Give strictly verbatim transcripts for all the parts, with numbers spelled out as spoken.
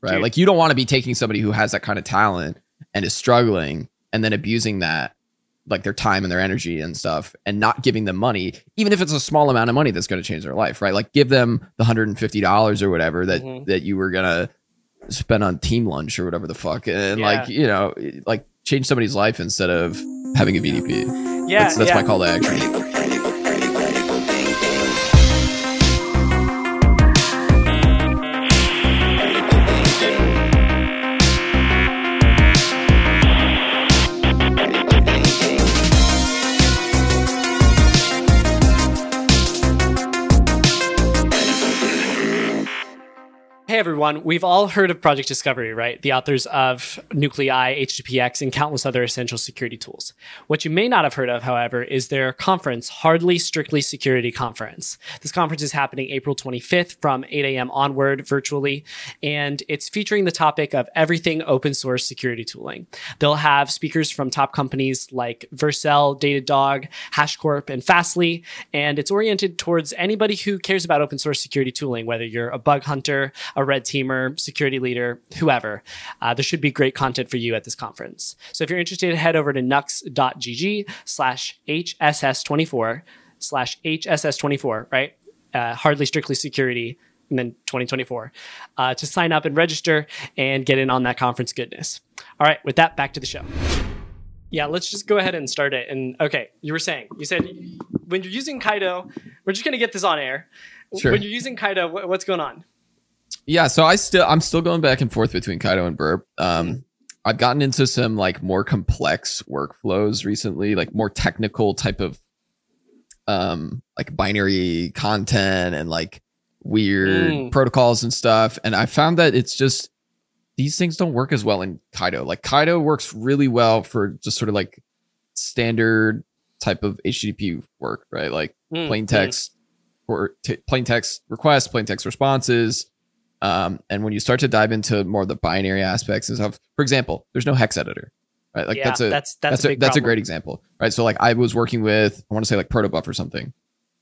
right? Dude. Like you don't want to be taking somebody who has that kind of talent and is struggling and then abusing that, like their time and their energy and stuff, and not giving them money, even if it's a small amount of money that's going to change their life, right? Like give them the one hundred fifty dollars or whatever that, mm-hmm. that you were going to spend on team lunch or whatever the fuck. And yeah. like, you know, like change somebody's life instead of having a V D P. Yeah. That's, that's yeah. my call to action. Hey everyone, we've all heard of Project Discovery, right? The authors of Nuclei, H T T P X, and countless other essential security tools. What you may not have heard of, however, is their conference, Hardly Strictly Security Conference. This conference is happening April twenty-fifth from eight a.m. onward virtually, and it's featuring the topic of everything open source security tooling. They'll have speakers from top companies like Vercel, Datadog, HashiCorp, and Fastly, and it's oriented towards anybody who cares about open source security tooling, whether you're a bug hunter, a red teamer, security leader, whoever. Uh, there should be great content for you at this conference. So if you're interested, head over to nux.gg slash HSS24 slash HSS24, right? Uh, Hardly Strictly Security, and then twenty twenty-four, uh, to sign up and register and get in on that conference goodness. All right, with that, back to the show. Yeah, let's just go ahead and start it. And okay, you were saying, you said when you're using Kaido, we're just going to get this on air. Sure. When you're using Kaido, what's going on? Yeah, so I still I'm still going back and forth between Kaido and Burp. Um, I've gotten into some like more complex workflows recently, like more technical type of um like binary content and like weird mm. protocols and stuff. And I found that it's just these things don't work as well in Kaido. Like Kaido works really well for just sort of like standard type of H T T P work, right? Like mm. plain text mm. or t- plain text requests, plain text responses. Um, and when you start to dive into more of the binary aspects and stuff, for example, there's no hex editor, right? Like yeah, that's a that's that's that's, a, a, that's a great example, right? So like I was working with, I want to say like Protobuf or something,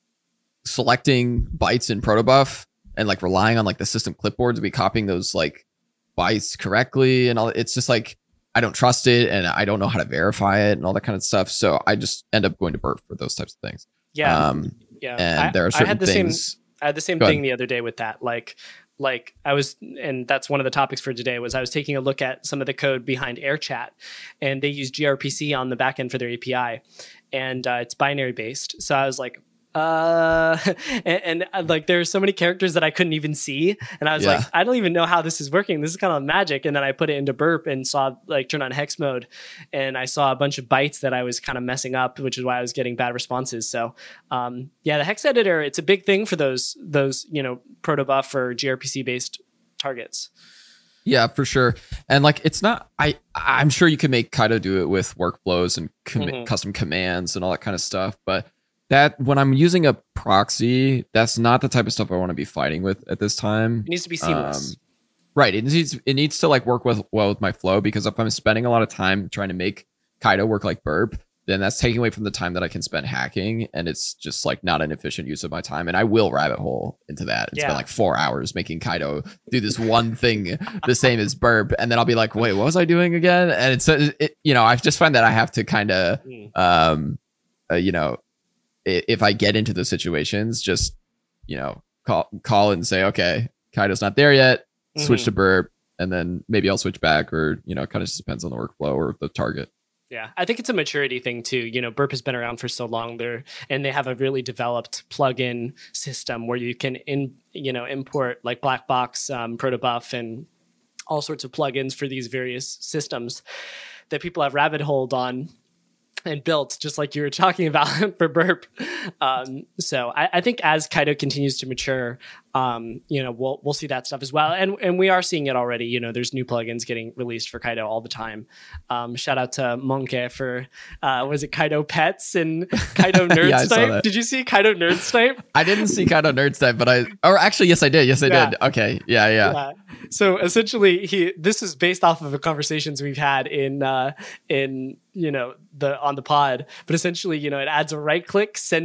selecting bytes in Protobuf and like relying on like the system clipboard to be copying those like bytes correctly and all. It's just like I don't trust it and I don't know how to verify it and all that kind of stuff. So I just end up going to Burp for those types of things. Yeah, um, yeah. And I, there are certain I had the things. Same, I had the same Go thing ahead. the other day with that, like. Like I was, and that's one of the topics for today was I was taking a look at some of the code behind AirChat, and they use gRPC on the backend for their A P I, and uh, it's binary based. So I was like, uh, and, and like there's so many characters that I couldn't even see, and I was Yeah. like, I don't even know how this is working. This is kind of magic. And then I put it into Burp and saw like turn on hex mode, and I saw a bunch of bytes that I was kind of messing up, which is why I was getting bad responses. So um, yeah, the hex editor, it's a big thing for those those you know protobuf or gRPC based targets. Yeah, for sure. And like, it's not, I, I'm sure you can make Kaido do it with workflows and com- Mhm. custom commands and all that kind of stuff. But that when I'm using a proxy, that's not the type of stuff I want to be fighting with at this time. It needs to be seamless. Um, right. It needs, it needs to like work with well with my flow, because if I'm spending a lot of time trying to make Kaido work like Burp, then that's taking away from the time that I can spend hacking. And it's just like not an efficient use of my time. And I will rabbit hole into that and Yeah. spend like four hours making Kaido do this one thing the same as Burp. And then I'll be like, wait, what was I doing again? And it's, it, you know, I've just find that I have to kind of, Mm. um, uh, you know, i- if I get into those situations, just, you know, call, call and say, okay, Kaido's not there yet. Switch Mhm. to Burp. And then maybe I'll switch back, or, you know, it kind of just depends on the workflow or the target. Yeah, I think it's a maturity thing too. You know, Burp has been around for so long there, and they have a really developed plugin system where you can in you know import like Blackbox, um, Protobuf, and all sorts of plugins for these various systems that people have rabbit holed on and built, just like you were talking about for Burp. Um, so I, I think as Kaido continues to mature, um, you know, we'll we'll see that stuff as well, and and we are seeing it already. You know, there's new plugins getting released for Kaido all the time. Um, shout out to Monke for uh, was it Kaido Pets and Kaido Nerd Yeah, I saw Snipe? that. Did you see Kaido Nerd Snipe? I didn't see Kaido Nerd Snipe, but I, or actually, yes, I did. Yes, I Yeah. did. Okay. Yeah, yeah. Yeah. So essentially, he this is based off of the conversations we've had in uh, in you know the on the pod, but essentially, you know, it adds a right click, send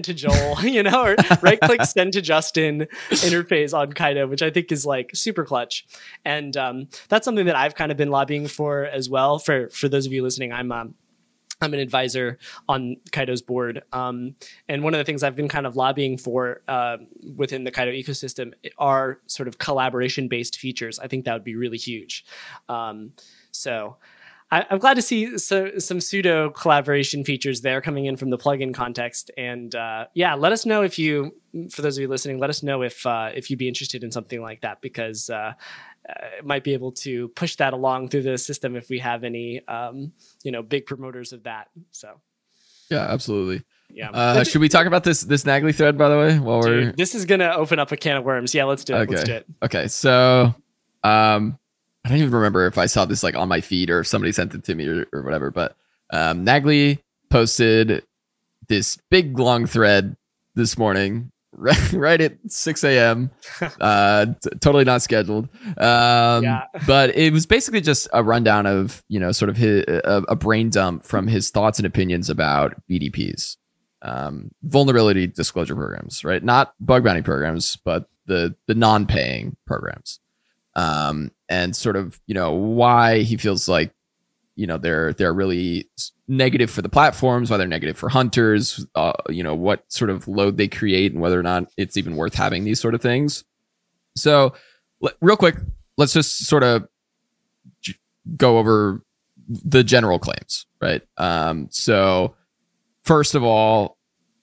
send to Joel, you know, or right click send to Justin interface on Kaido, which I think is like super clutch. And um, that's something that I've kind of been lobbying for as well. For for those of you listening, I'm um, I'm an advisor on Kaido's board. Um, and one of the things I've been kind of lobbying for uh, within the Kaido ecosystem are sort of collaboration-based features. I think that would be really huge. Um, so I, I'm glad to see so, some pseudo collaboration features there coming in from the plugin context. And uh, yeah, let us know if you, for those of you listening, let us know if uh, if you'd be interested in something like that, because uh, Uh, might be able to push that along through the system if we have any, um, you know, big promoters of that. So, yeah, absolutely. Yeah. Uh, should we talk about this this Nagli thread, by the way? While Dude, we're this is gonna open up a can of worms. Yeah, let's do it. okay. Let's do it. Okay, so um, I don't even remember if I saw this like on my feed or if somebody sent it to me or, or whatever. But um, Nagli posted this big long thread this morning. Right, right at six a.m. uh, t- totally not scheduled. Um, Yeah. but it was basically just a rundown of, you know, sort of his, a, a brain dump from his thoughts and opinions about V D Ps, um, vulnerability disclosure programs, right? Not bug bounty programs, but the the non-paying programs, um, and sort of, you know, why he feels like, you know, they're they're really negative for the platforms, why they're negative for hunters, uh, you know, what sort of load they create and whether or not it's even worth having these sort of things. So l- real quick, let's just sort of j- go over the general claims, right? Um, so first of all,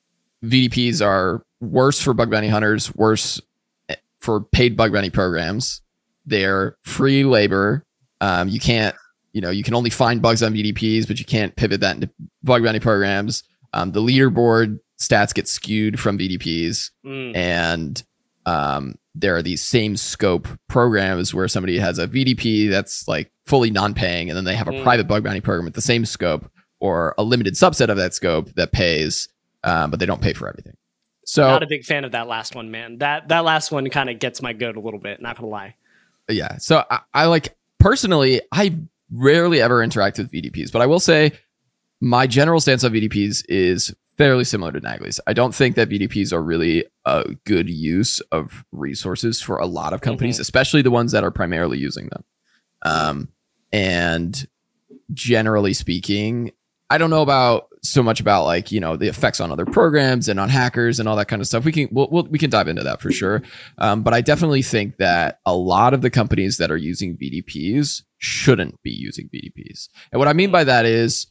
V D Ps are worse for bug bounty hunters, worse for paid bug bounty programs. They're free labor. Um, you can't You know, you can only find bugs on V D Ps, but you can't pivot that into bug bounty programs. Um, the leaderboard stats get skewed from V D Ps, Mm. and um, there are these same scope programs where somebody has a V D P that's like fully non-paying, and then they have a Mm. private bug bounty program at the same scope or a limited subset of that scope that pays, um, but they don't pay for everything. So, Not a big fan of that last one, man. That that last one kind of gets my goat a little bit. Not gonna lie. yeah. So I, I like personally, I rarely ever interact with V D Ps, but I will say my general stance on V D Ps is fairly similar to Nagli's. I don't think that V D Ps are really a good use of resources for a lot of companies, Mm-hmm. especially the ones that are primarily using them. Um, and generally speaking, I don't know about so much about like, you know, the effects on other programs and on hackers and all that kind of stuff. We can, we'll, we'll, we can dive into that for sure. Um, but I definitely think that a lot of the companies that are using V D Ps shouldn't be using V D Ps. And what I mean by that is,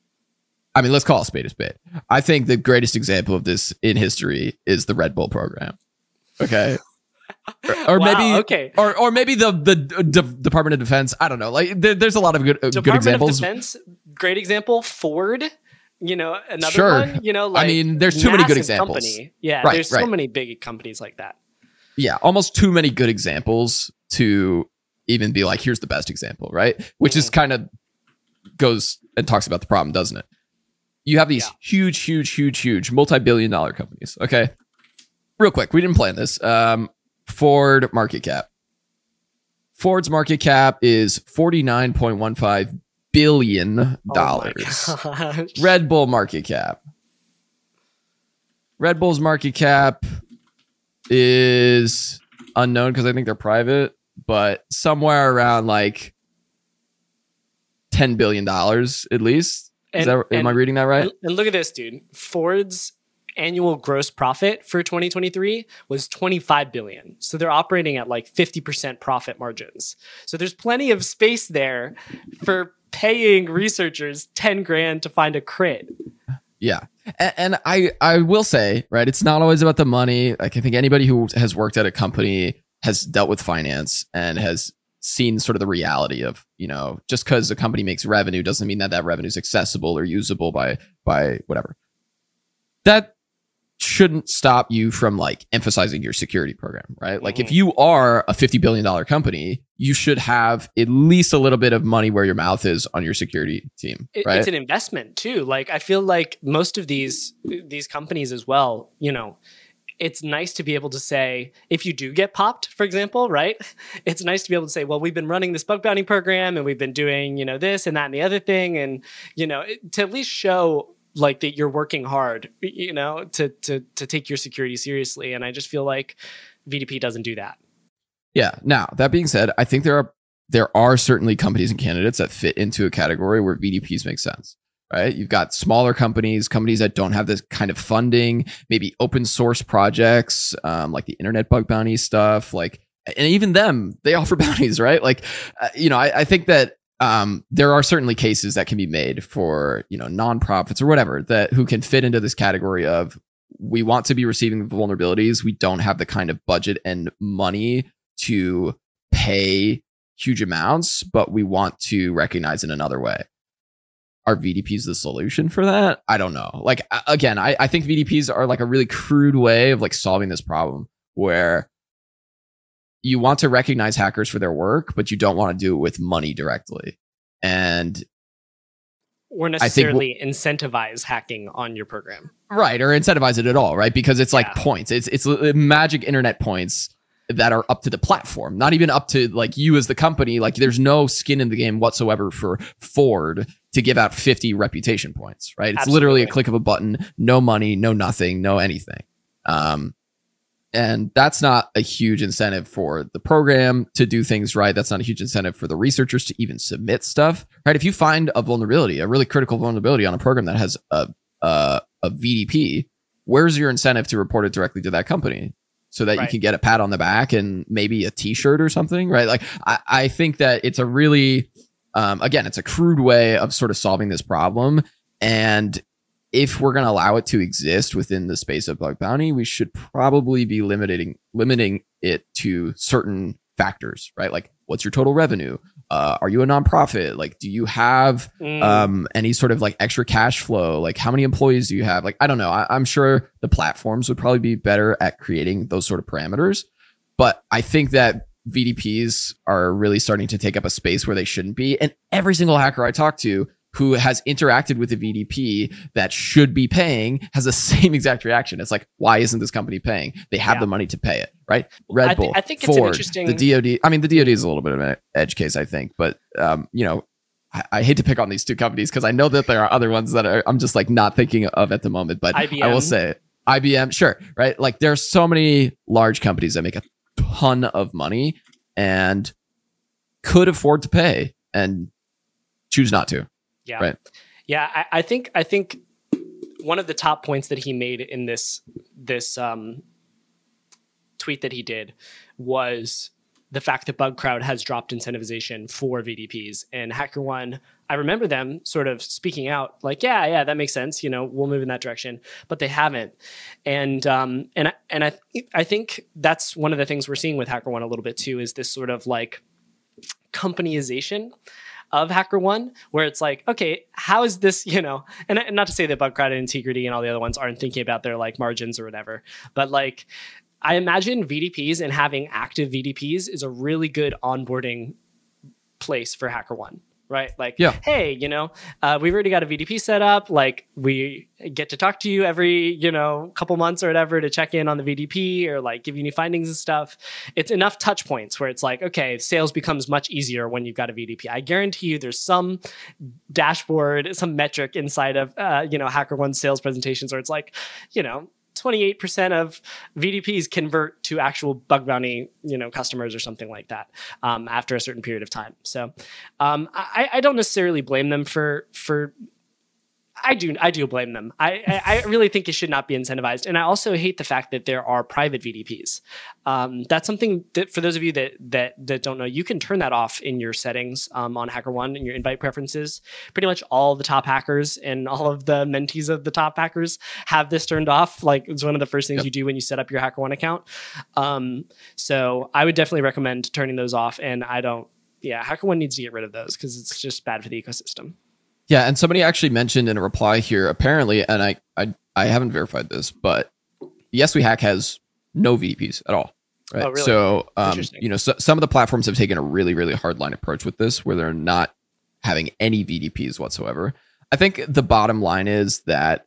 I mean, let's call a spade a spade. I think the greatest example of this in history is the Red Bull program. Okay. Or, or Wow, maybe, okay. or or maybe the the D- Department of Defense. I don't know. Like, there, there's a lot of good uh, good Department examples. of Defense, great example. Ford, you know, another Sure. one. You know, like I mean, there's too many good massive examples. Company. Yeah, Right, there's so right. many big companies like that. Yeah, almost too many good examples to even be like, here's the best example, right? Which is Mhm. kind of goes and talks about the problem, doesn't it? You have these Yeah. huge, huge, huge, huge multi-billion dollar companies. Okay. Real quick, we didn't plan this. Um, Ford market cap. Ford's market cap is forty-nine point one five billion dollars. Oh my gosh. Red Bull market cap. Red Bull's market cap is unknown because I think they're private, but somewhere around like ten billion dollars at least. Is And- that, am and- I reading that right? And, and look at this, dude. Ford's annual gross profit for twenty twenty-three was twenty-five billion. So they're operating at like fifty percent profit margins. So there's plenty of space there for paying researchers ten grand to find a crit. Yeah. And, and I, I will say, right, it's not always about the money. Like, I think anybody who has worked at a company has dealt with finance and has seen sort of the reality of, you know, just because a company makes revenue doesn't mean that that revenue is accessible or usable by, by whatever. That shouldn't stop you from like emphasizing your security program, right? Like, Mhm. if you are a fifty billion dollars company, you should have at least a little bit of money where your mouth is on your security team, It- right? It's an investment too. Like I feel like most of these these companies as well, you know, it's nice to be able to say, if you do get popped, for example, right? It's nice to be able to say, well, we've been running this bug bounty program and we've been doing, you know, this and that and the other thing. And, you know, it, to at least show like that you're working hard, you know, to to to take your security seriously. And I just feel like V D P doesn't do that. Yeah. Now, that being said, I think there are there are certainly companies and candidates that fit into a category where V D Ps make sense. Right? You've got smaller companies, companies that don't have this kind of funding, maybe open source projects, um, like the internet bug bounty stuff, like, and even them, they offer bounties, right? Like, uh, you know, I, I think that um, there are certainly cases that can be made for, you know, nonprofits or whatever that who can fit into this category of, we want to be receiving vulnerabilities. We don't have the kind of budget and money to pay huge amounts, but we want to recognize in another way. Are V D Ps the solution for that? I don't know. Like, again, I, I think V D Ps are like a really crude way of like solving this problem where you want to recognize hackers for their work, but you don't want to do it with money directly. And or necessarily w- incentivize hacking on your program. Right. Or incentivize it at all. Right. Because it's like yeah. points. It's, it's magic internet points that are up to the platform, not even up to like you as the company. Like there's no skin in the game whatsoever for Ford to give out fifty reputation points, right? It's Absolutely. Literally a click of a button, no money, no nothing, no anything. Um, and that's not a huge incentive for the program to do things right. That's not a huge incentive for the researchers to even submit stuff, right? If you find a vulnerability, a really critical vulnerability on a program that has a, a, a V D P, where's your incentive to report it directly to that company? So that right. you can get a pat on the back and maybe a t-shirt or something, right? Like, I, I think that it's a really, um, again, it's a crude way of sort of solving this problem. And if we're going to allow it to exist within the space of bug bounty, we should probably be limiting, limiting it to certain factors, right? Like, what's your total revenue? Uh, are you a nonprofit? Like, do you have mm. um, any sort of like extra cash flow? Like, how many employees do you have? Like, I don't know. I, I'm sure the platforms would probably be better at creating those sort of parameters. But I think that V D Ps are really starting to take up a space where they shouldn't be. And every single hacker I talk to who has interacted with a V D P that should be paying has the same exact reaction. It's like, why isn't this company paying? They have yeah. the money to pay it, right? Red I Bull, th- I think Ford, it's an interesting... the D O D. I mean, the D O D is a little bit of an edge case, I think. But, um, you know, I, I hate to pick on these two companies because I know that there are other ones that are, I'm just like not thinking of at the moment. But I B M. I will say I B M, sure, right? Like there's so many large companies that make a ton of money and could afford to pay and choose not to. Yeah. Right. Yeah, I, I think I think one of the top points that he made in this this um, tweet that he did was the fact that BugCrowd has dropped incentivization for V D Ps. And HackerOne, I remember them sort of speaking out like, yeah, yeah, that makes sense. You know, we'll move in that direction, but they haven't. And um, and I, and I I think that's one of the things we're seeing with HackerOne a little bit too, is this sort of like companyization of HackerOne, where it's like, okay, how is this, you know, and, and not to say that BugCrowd and Integrity and all the other ones aren't thinking about their like margins or whatever, but like, I imagine V D Ps and having active V D Ps is a really good onboarding place for HackerOne, right? Like, yeah. hey, you know, uh, we've already got a V D P set up. Like, we get to talk to you every, you know, couple months or whatever to check in on the V D P or like give you new findings and stuff. It's enough touch points where it's like, okay, sales becomes much easier when you've got a V D P. I guarantee you there's some dashboard, some metric inside of, uh, you know, HackerOne sales presentations where it's like, you know, twenty-eight percent of V D Ps convert to actual bug bounty, you know, customers or something like that um, after a certain period of time. So um, I, I don't necessarily blame them for for. I do. I do blame them. I, I really think it should not be incentivized, and I also hate the fact that there are private V D Ps. Um, that's something that, for those of you that that that don't know, you can turn that off in your settings um, on HackerOne in your invite preferences. Pretty much all the top hackers and all of the mentees of the top hackers have this turned off. Like, it's one of the first things yep. you do when you set up your HackerOne account. Um, so I would definitely recommend turning those off. And I don't. Yeah, HackerOne needs to get rid of those because it's just bad for the ecosystem. Yeah, and somebody actually mentioned in a reply here, apparently, and I, I, I haven't verified this, but Yes We Hack has no V D Ps at all. Right. Oh, really? So, um, you know, so, some of the platforms have taken a really, really hard line approach with this, where they're not having any V D Ps whatsoever. I think the bottom line is that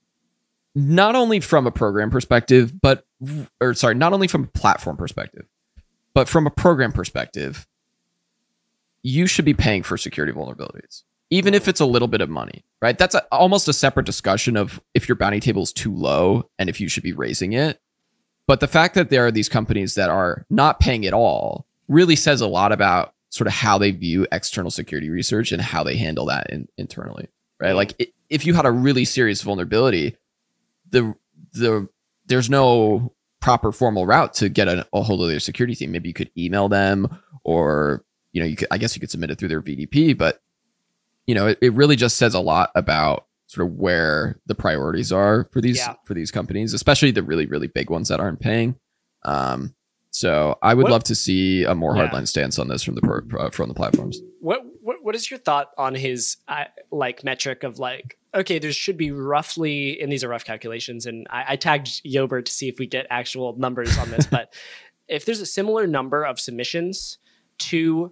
not only from a program perspective, but, or sorry, not only from a platform perspective, but from a program perspective, you should be paying for security vulnerabilities. even if it's a little bit of money, right? That's a, almost a separate discussion of if your bounty table is too low and if you should be raising it. But the fact that there are these companies that are not paying at all really says a lot about sort of how they view external security research and how they handle that in, internally, right? Like it, if you had a really serious vulnerability, the the there's no proper formal route to get a, a hold of their security team. Maybe you could email them, or you know, you could, I guess you could submit it through their V D P. But you know, it, it really just says a lot about sort of where the priorities are for these yeah. for these companies, especially the really really big ones that aren't paying. Um, so I would what, love to see a more hardline yeah. stance on this from the pro, from the platforms. What what what is your thought on his uh, like metric of like, okay, there should be roughly, and these are rough calculations, and I, I tagged Yober to see if we get actual numbers on this, but if there's a similar number of submissions to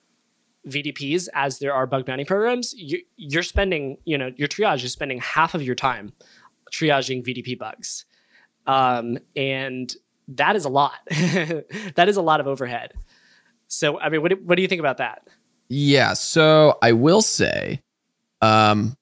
V D Ps as there are bug bounty programs, you, you're spending, you know, your triage is spending half of your time triaging V D P bugs. Um, and that is a lot. That is a lot of overhead. So, I mean, what do, what do you think about that? Yeah. So I will say, um,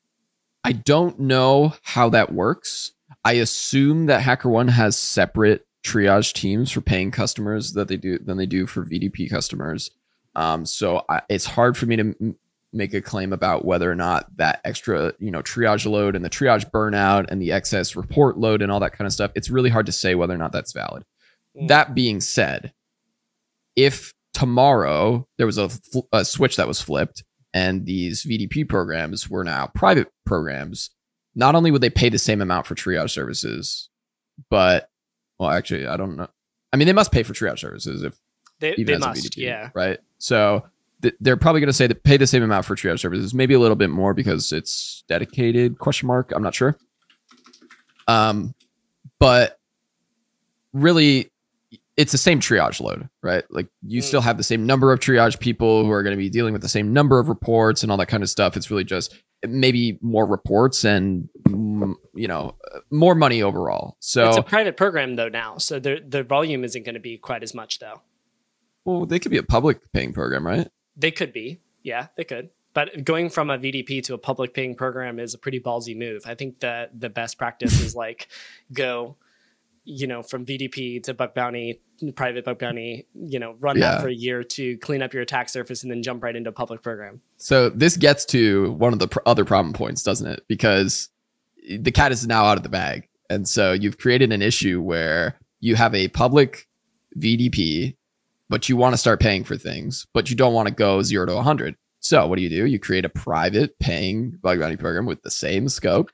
I don't know how that works. I assume that HackerOne has separate triage teams for paying customers that they do than they do for V D P customers. Um, so I, it's hard for me to m- make a claim about whether or not that extra, you know, triage load and the triage burnout and the excess report load and all that kind of stuff, it's really hard to say whether or not that's valid. Mm. That being said, if tomorrow there was a, fl- a switch that was flipped and these V D P programs were now private programs, not only would they pay the same amount for triage services, but, well, actually, I don't know. I mean, they must pay for triage services if they, even they as must, a V D P, yeah. right? So th- they're probably going to say that pay the same amount for triage services, maybe a little bit more because it's dedicated, question mark. I'm not sure. Um, but really, it's the same triage load, right? Like you mm. still have the same number of triage people who are going to be dealing with the same number of reports and all that kind of stuff. It's really just maybe more reports and, you know, more money overall. So it's a private program though now, so their their volume isn't going to be quite as much though. Well, they could be a public paying program, right? They could be, yeah, they could. But going from a V D P to a public paying program is a pretty ballsy move. I think that the best practice is like go, you know, from V D P to bug bounty, private bug bounty, you know, run yeah. that for a year to clean up your attack surface and then jump right into a public program. So this gets to one of the pr- other problem points, doesn't it? Because the cat is now out of the bag. And so you've created an issue where you have a public V D P, but you want to start paying for things, but you don't want to go zero to one hundred. So what do you do? You create a private paying bug bounty program with the same scope.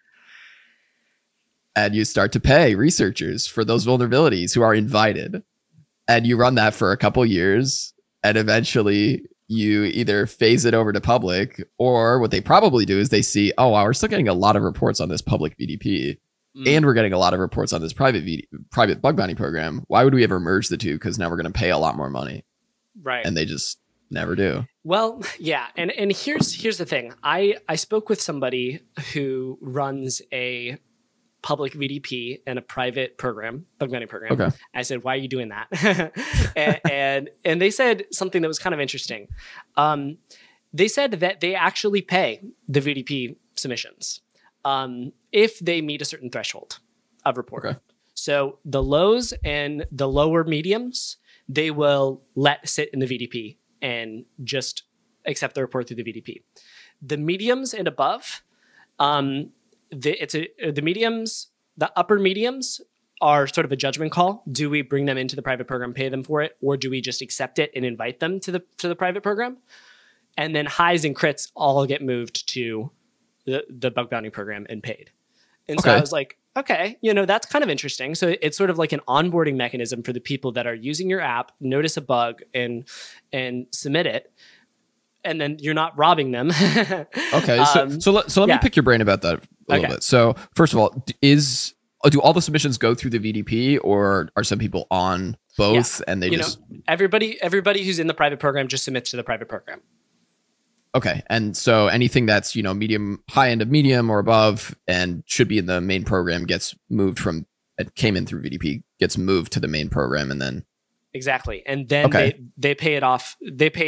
And you start to pay researchers for those vulnerabilities who are invited. And you run that for a couple years. And eventually you either phase it over to public, or what they probably do is they see, oh, wow, we're still getting a lot of reports on this public V D P. Mm. And we're getting a lot of reports on this private V D, private bug bounty program. Why would we ever merge the two? Because now we're going to pay a lot more money. Right. And they just never do. Well, yeah. And and here's here's the thing. I, I spoke with somebody who runs a public V D P and a private program, bug bounty program. Okay. I said, why are you doing that? and, and and they said something that was kind of interesting. Um, they said that they actually pay the V D P submissions um, if they meet a certain threshold of report. Okay. So the lows and the lower mediums, they will let sit in the V D P and just accept the report through the V D P. The mediums and above, um, The, it's a, the mediums, the upper mediums are sort of a judgment call. Do we bring them into the private program, pay them for it, or do we just accept it and invite them to the to the private program? And then highs and crits all get moved to the, the bug bounty program and paid. And so okay. I was like, okay, you know, that's kind of interesting. So it's sort of like an onboarding mechanism for the people that are using your app, notice a bug and and submit it. And then you're not robbing them. okay, so um, so let, so let yeah. me pick your brain about that a little okay. bit. So first of all, is do all the submissions go through the V D P, or are some people on both yeah. and they you just know, everybody everybody who's in the private program just submits to the private program? Okay, and so anything that's, you know, medium, high end of medium or above, and should be in the main program gets moved from it came in through V D P gets moved to the main program, and then exactly, and then okay. they they pay it off. They pay it.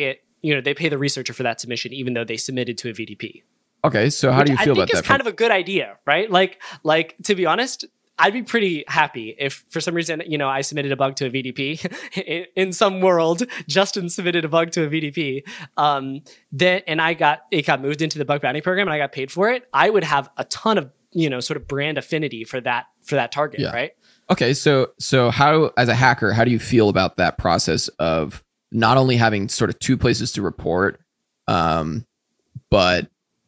you know, they pay the researcher for that submission, even though they submitted to a V D P. Okay, so how Which do you feel I think about is that? kind of a good idea, right? Like, like to be honest, I'd be pretty happy if for some reason, you know, I submitted a bug to a V D P in, in some world, Justin submitted a bug to a V D P. Um, then, and I got, it got moved into the bug bounty program and I got paid for it. I would have a ton of, you know, sort of brand affinity for that, for that target, Yeah. right? Okay, so so how, as a hacker, how do you feel about that process of not only having sort of two places to report, um, but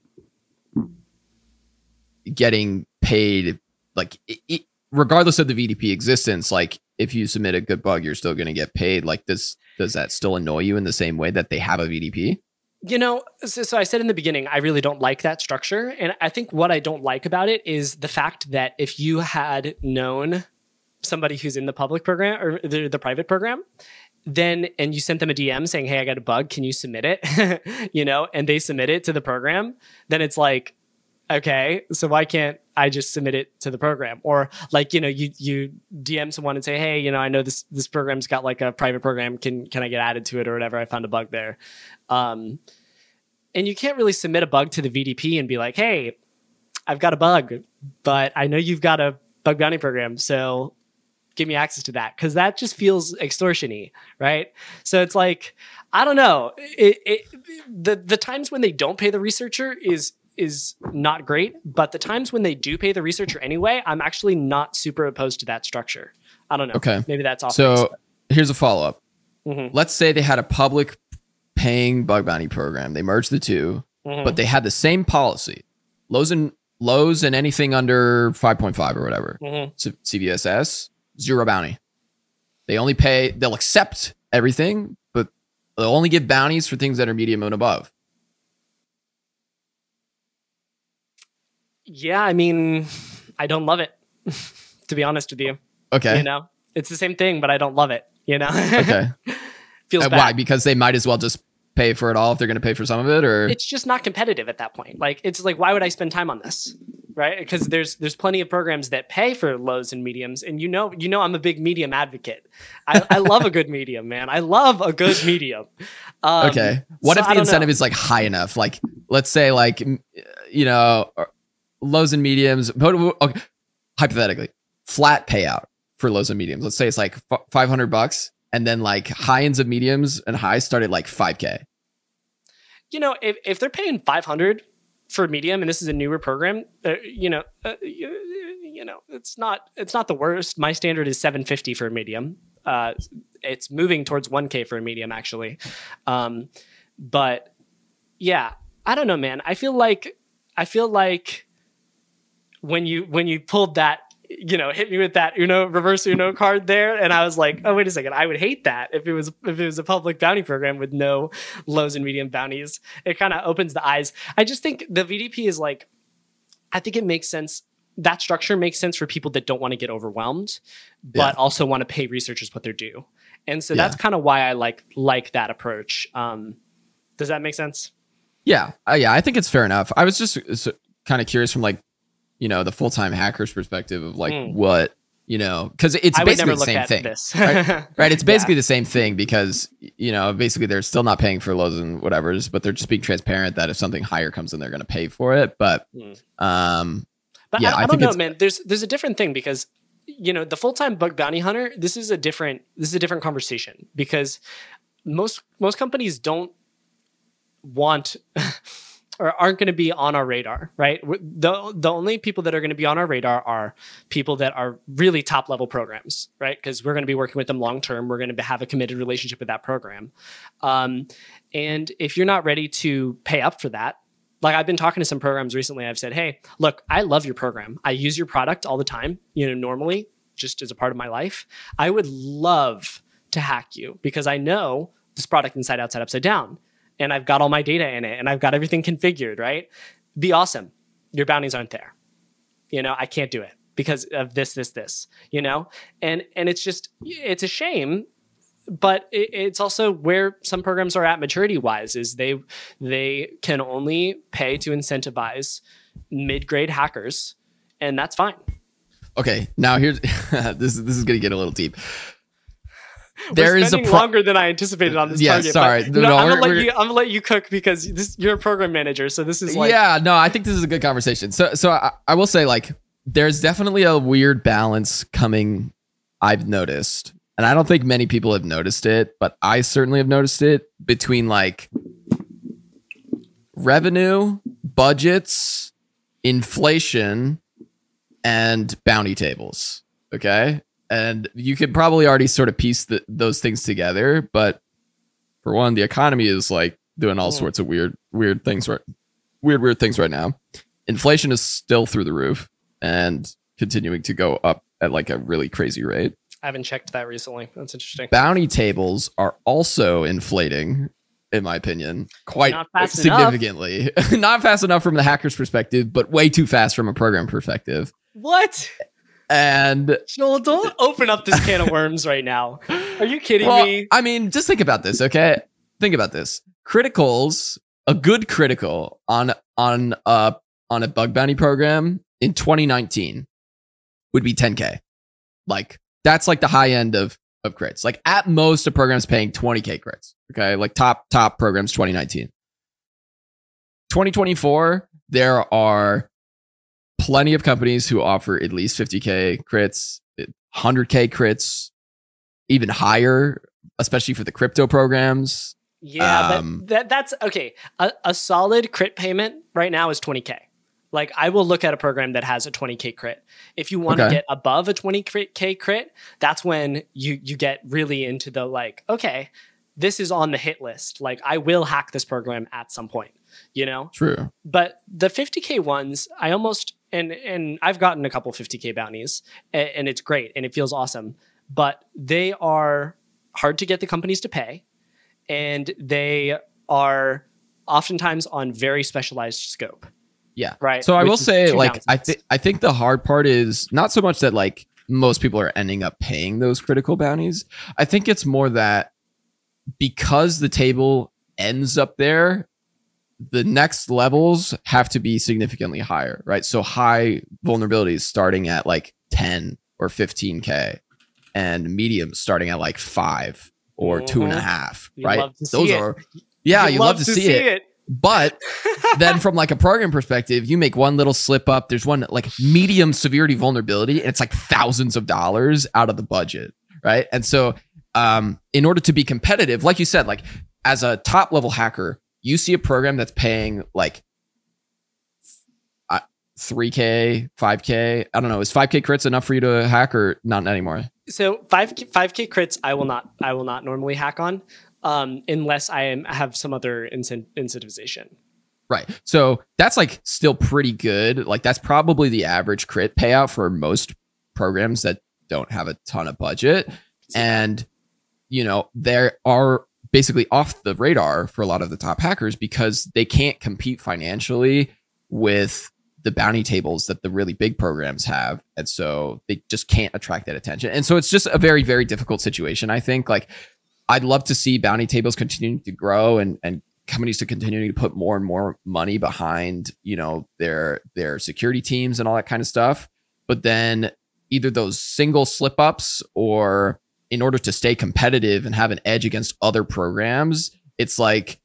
getting paid, like it, it, regardless of the V D P existence, like if you submit a good bug, you're still going to get paid. Like, does does that still annoy you in the same way that they have a V D P? You know, so, so I said in the beginning, I really don't like that structure. And I think what I don't like about it is the fact that if you had known somebody who's in the public program or the, the private program, then, and you sent them a D M saying, hey, I got a bug, can you submit it? You know, and they submit it to the program, then it's like, okay, so why can't I just submit it to the program? Or like, you know, you you D M someone and say, hey, you know, I know this this program's got like a private program. Can can I get added to it or whatever? I found a bug there. Um, and you can't really submit a bug to the V D P and be like, hey, I've got a bug, but I know you've got a bug bounty program, so give me access to that, because that just feels extortion-y, right? So it's like, I don't know. It, it, the the times when they don't pay the researcher is is not great, but the times when they do pay the researcher anyway, I'm actually not super opposed to that structure. I don't know. Okay. Maybe that's off. So base, here's a follow-up. mm-hmm. Let's say they had a public paying bug bounty program. They merged the two, Mm-hmm. but they had the same policy. Lows and lows and anything under five point five or whatever. Mm-hmm. So C V S S, zero bounty. They only pay, they'll accept everything, but they'll only give bounties for things that are medium and above. Yeah, I mean, I don't love it, to be honest with you. Okay. You know, it's the same thing, but I don't love it, you know? Okay. Feels Uh, bad. why? Because they might as well just pay for it all if they're going to pay for some of it, or It's just not competitive at that point. Like, it's like, why would I spend time on this? Right? Because there's there's plenty of programs that pay for lows and mediums, and you know you know I'm a big medium advocate. I, I love a good medium, man. I love a good medium. Um, okay. What so if I the don't incentive know. is like high enough? Like, let's say like, m- you know, lows and mediums, but okay, hypothetically, flat payout for lows and mediums. Let's say it's like f- five hundred bucks, and then like high ends of mediums and highs start at like five K. You know, if if they're paying five hundred for medium, and this is a newer program, uh, you know, uh, you, you know, it's not it's not the worst. My standard is seven fifty for a medium. Uh, it's moving towards one K for a medium, actually. Um, but yeah, I don't know, man. I feel like I feel like when you when you pulled that, you know, hit me with that Uno reverse Uno card there, and I was like, oh wait a second, I would hate that if it was if it was a public bounty program with no lows and medium bounties. It kind of opens the eyes. I just think the V D P is like, I think it makes sense. That structure makes sense for people that don't want to get overwhelmed, but Yeah. also want to pay researchers what they're due. And so Yeah. that's kind of why I like like that approach. Um, does that make sense? Yeah, uh, yeah, I think it's fair enough. I was just uh, kind of curious from like, you know, the full time hacker's perspective of like Mm. what, you know, because it's I would basically never the look same at thing. this. Right? Right. It's Yeah. basically the same thing because, you know, basically they're still not paying for lows and whatever's, but they're just being transparent that if something higher comes in, they're going to pay for it. But, Mm. um, But Yeah, I, I, I don't think know, it's- man. There's there's a different thing because, you know, the full time bug bounty hunter. This is a different this is a different conversation because most most companies don't want or aren't going to be on our radar, right? The the only people that are going to be on our radar are people that are really top level programs, right? Because we're going to be working with them long term. We're going to have a committed relationship with that program, um, and if you're not ready to pay up for that. Like I've been talking to some programs recently. I've said, hey, look, I love your program. I use your product all the time, you know, normally just as a part of my life. I would love to hack you because I know this product inside, outside, upside down. And I've got all my data in it and I've got everything configured, right? Be awesome. Your bounties aren't there. You know, I can't do it because of this, this, this, you know? And and it's just, it's a shame. But it, it's also where some programs are at maturity wise is they they can only pay to incentivize mid-grade hackers, and that's fine. okay, now here's this. This is going to get a little deep. there we're is a spending pro- longer than I anticipated on this yeah, target. sorry. But, No, no, no, I'm, we're- gonna let we're- you, I'm gonna let you cook because this, you're a program manager. So this is like, yeah, no, I think this is a good conversation. So, so I, I will say, like, there's definitely a weird balance coming. I've noticed, and I don't think many people have noticed it, but I certainly have noticed it between like revenue, budgets, inflation, and bounty tables. Okay, and you could probably already sort of piece the, those things together, but for one, the economy is like doing all sorts of weird, weird things right, weird, weird things right now. Inflation is still through the roof and continuing to go up at like a really crazy rate. I haven't checked that recently. That's interesting. Bounty tables are also inflating, in my opinion, quite Not fast significantly. Not fast enough from the hacker's perspective, but way too fast from a program perspective. What? And Joel, don't open up this can of worms right now. Are you kidding well, me? I mean, just think about this, okay? Think about this. Criticals, a good critical on on a on a bug bounty program in twenty nineteen would be ten K. Like that's like the high end of of crits. Like at most, a program's paying twenty K crits. Okay, like top top programs twenty nineteen. twenty twenty-four, there are plenty of companies who offer at least fifty K crits, one hundred K crits, even higher, especially for the crypto programs. Yeah, Um, but that that's okay. A, a solid crit payment right now is twenty K. Like I will look at a program that has a twenty K crit. If you want to Okay. get above a twenty K crit, that's when you you get really into the like, okay, this is on the hit list. Like I will hack this program at some point, you know? True. But the fifty K ones, I almost and and I've gotten a couple fifty K bounties and, and it's great and it feels awesome, but they are hard to get the companies to pay and they are oftentimes on very specialized scope. Yeah. Right. So I Which will is say, two like, I downsides. think I think the hard part is not so much that like most people are ending up paying those critical bounties. I think it's more that because the table ends up there, the next levels have to be significantly higher, right? So high vulnerabilities starting at like ten or fifteen K, and medium starting at like five or two and a Mhm. half, You'd right? love to see Those it. are yeah, you love to see it. But then from like a program perspective, you make one little slip up. There's one like medium severity vulnerability and it's like thousands of dollars out of the budget. Right. And so um, in order to be competitive, like you said, like as a top level hacker, you see a program that's paying like uh, three K, five K. I don't know. Is five K crits enough for you to hack or not anymore? So five K, five K crits, I will not I will not normally hack on. Um, unless I am have some other incent- incentivization. Right. So that's like still pretty good. Like that's probably the average crit payout for most programs that don't have a ton of budget. And, you know, there are basically off the radar for a lot of the top hackers because they can't compete financially with the bounty tables that the really big programs have. And so they just can't attract that attention. And so it's just a very, very difficult situation. I think like, I'd love to see bounty tables continuing to grow and, and companies to continue to put more and more money behind, you know, their their security teams and all that kind of stuff. But then either those single slip ups or in order to stay competitive and have an edge against other programs, it's like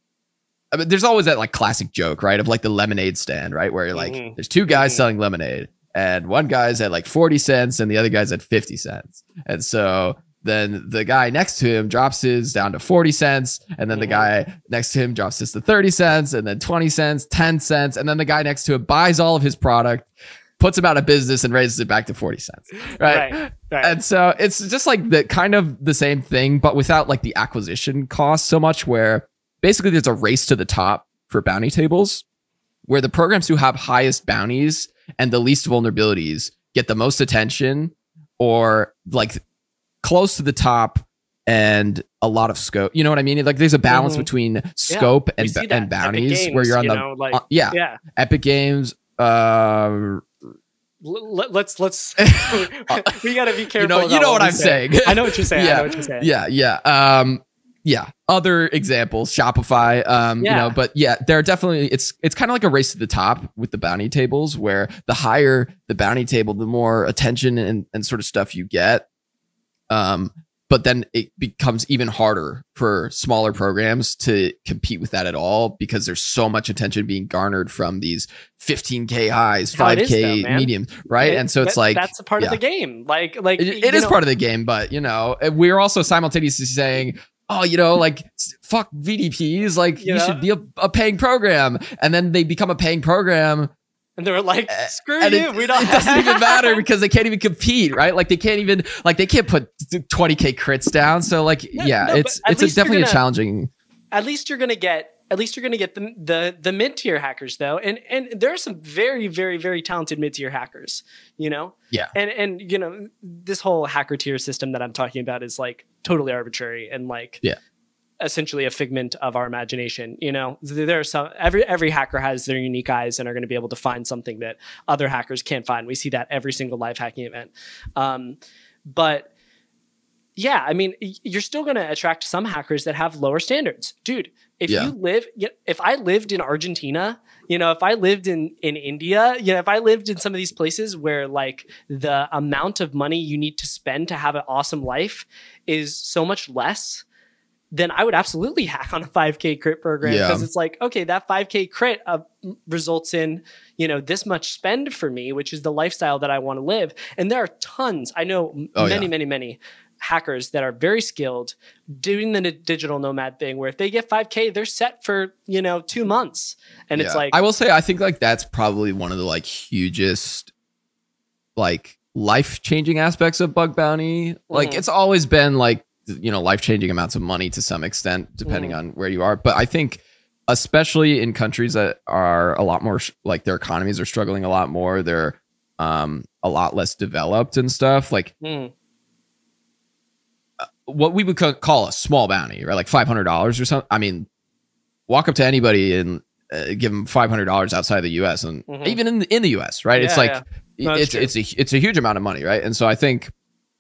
I mean, there's always that like classic joke, right? Of like the lemonade stand, right? Where you're like, Mhm. there's two guys Mhm. selling lemonade and one guy's at like forty cents and the other guy's at fifty cents. And so then the guy next to him drops his down to forty cents. And then the Mhm. guy next to him drops his to thirty cents and then twenty cents, ten cents. And then the guy next to him buys all of his product, puts him out of business and raises it back to forty cents. Right. Right. right. And so it's just like the kind of the same thing, but without like the acquisition cost so much where basically there's a race to the top for bounty tables where the programs who have highest bounties and the least vulnerabilities get the most attention or like close to the top and a lot of scope. You know what I mean? Like there's a balance Mhm. between scope We and, see and that. Epic bounties Games, where you're on you the, know, like, uh, yeah, yeah. Epic Games, uh, L- let- let's let's we gotta be careful. you know, you about know what we I'm say. saying. I know what you're saying. I Yeah. know what you're saying. yeah, yeah. Um, yeah. Other examples, Shopify, um, Yeah. you know, but yeah, there are definitely, it's, it's kind of like a race to the top with the bounty tables where the higher the bounty table, the more attention and, and sort of stuff you get. Um, but then it becomes even harder for smaller programs to compete with that at all because there's so much attention being garnered from these fifteen K highs, five K mediums, right? It, and so it's that, like that's a part yeah. of the game. Like, like it, it is know. part of the game, but you know, we're also simultaneously saying, oh, you know, like fuck V D Ps, like you, you know? should be a, a paying program, and then they become a paying program. And they were like, screw and you, it, we don't it doesn't even matter because they can't even compete, right? Like they can't even, like they can't put twenty K crits down. So like, yeah, yeah no, it's it's a, definitely gonna, a challenging. At least you're going to get, at least you're going to get the, the, the mid-tier hackers though. And, and there are some very, very, very talented mid-tier hackers, you know? Yeah. And, and, you know, this whole hacker tier system that I'm talking about is like totally arbitrary and like, yeah. essentially a figment of our imagination. You know, there are some, every, every hacker has their unique eyes and are going to be able to find something that other hackers can't find. We see that every single live hacking event. Um, but yeah, I mean, you're still going to attract some hackers that have lower standards. Dude, if yeah. you live, if I lived in Argentina, you know, if I lived in, in India, you know, if I lived in some of these places where like the amount of money you need to spend to have an awesome life is so much less, then I would absolutely hack on a five K crit program because yeah. it's like, okay, that five K crit uh, results in, you know, this much spend for me, which is the lifestyle that I want to live. And there are tons, I know oh, many, yeah. many, many hackers that are very skilled doing the digital nomad thing where if they get five K, they're set for, you know, two months. And yeah. it's like, I will say, I think like that's probably one of the like hugest, like life-changing aspects of Bug Bounty. Mm-hmm. Like it's always been like, you know, life-changing amounts of money to some extent, depending mm. on where you are. But I think, especially in countries that are a lot more, like their economies are struggling a lot more, they're um, a lot less developed and stuff. Like mm. what we would call a small bounty, right? Like five hundred dollars or something. I mean, walk up to anybody and uh, give them five hundred dollars outside of the U S and mm-hmm. even in the, in the U S, right? Yeah, it's like, yeah. no, it's, it's a, it's a huge amount of money. Right. And so I think,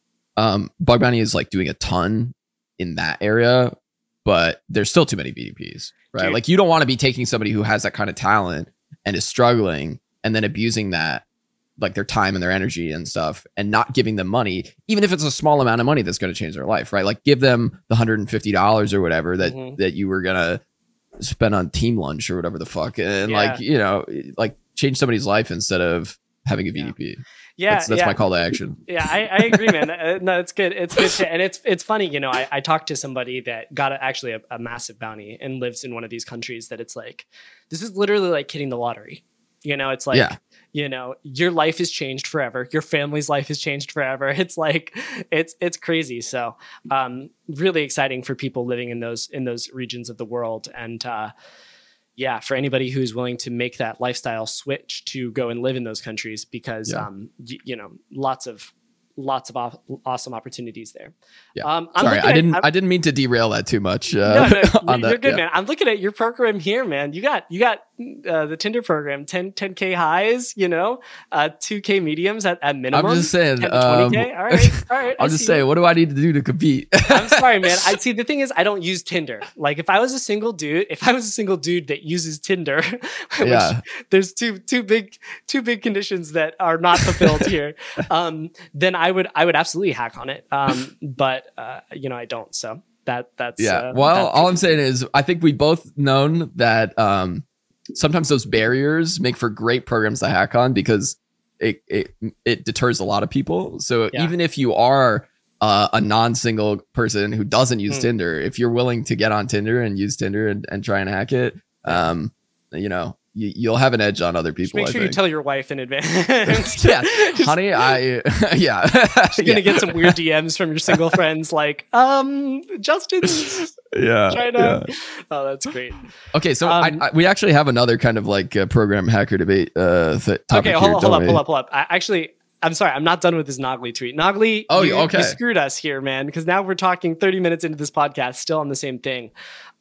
Um, Bug Bounty is like doing a ton in that area, but there's still too many V D Ps, right? Dude. Like you don't want to be taking somebody who has that kind of talent and is struggling and then abusing that, like their time and their energy and stuff and not giving them money, even if it's a small amount of money that's going to change their life, right? Like give them the one hundred fifty dollars or whatever that, mm-hmm. that you were going to spend on team lunch or whatever the fuck. And yeah. like, you know, like change somebody's life instead of having a V D P. Yeah. Yeah, that's, that's yeah. my call to action. Yeah, I, I agree, man. uh, no, it's good. It's good. To, and it's it's funny, you know, I, I talked to somebody that got a, actually a, a massive bounty and lives in one of these countries that it's like, this is literally like hitting the lottery. You know, it's like, yeah. you know, your life is changed forever. Your family's life is changed forever. It's like, it's it's crazy. So um, really exciting for people living in those in those regions of the world. And uh yeah, for anybody who's willing to make that lifestyle switch to go and live in those countries, because yeah. um, y- you know, lots of lots of aw- awesome opportunities there. Yeah. Um, I'm Sorry, I didn't at, I didn't mean to derail that too much. Uh, no, no, on you're that, good, yeah. man. I'm looking at your program here, man. You got you got uh, the Tinder program, ten, ten K highs, you know, uh, two K mediums at, at minimum. I'm just saying, ten to twenty K. Um, all right, all right. I'm just saying, what do I need to do to compete? I'm sorry, man. I see. The thing is, I don't use Tinder. Like, if I was a single dude, if I was a single dude that uses Tinder, which yeah. there's two two big two big conditions that are not fulfilled here, um, then I would I would absolutely hack on it. Um, but uh, you know, I don't. So that that's yeah. Uh, well, that's all I'm saying is, I think we both known that um, sometimes those barriers make for great programs to hack on because it it it deters a lot of people. So yeah. even if you are uh, a non-single person who doesn't use mm. Tinder, if you're willing to get on Tinder and use Tinder and, and try and hack it, um, you know. You, you'll have an edge on other people. Just make sure I you think. tell your wife in advance. yeah, honey, I yeah. She's gonna yeah. get some weird D Ms from your single friends, like, um, Justin's yeah, trying to. Yeah. Oh, that's great. Okay, so um, I, I, we actually have another kind of like uh, program hacker debate. Uh, th- okay, hold, here, hold up, hold up, hold up. I, actually, I'm sorry, I'm not done with this Nogly tweet. Nogly, oh, you, okay. you screwed us here, man, because now we're talking thirty minutes into this podcast, still on the same thing.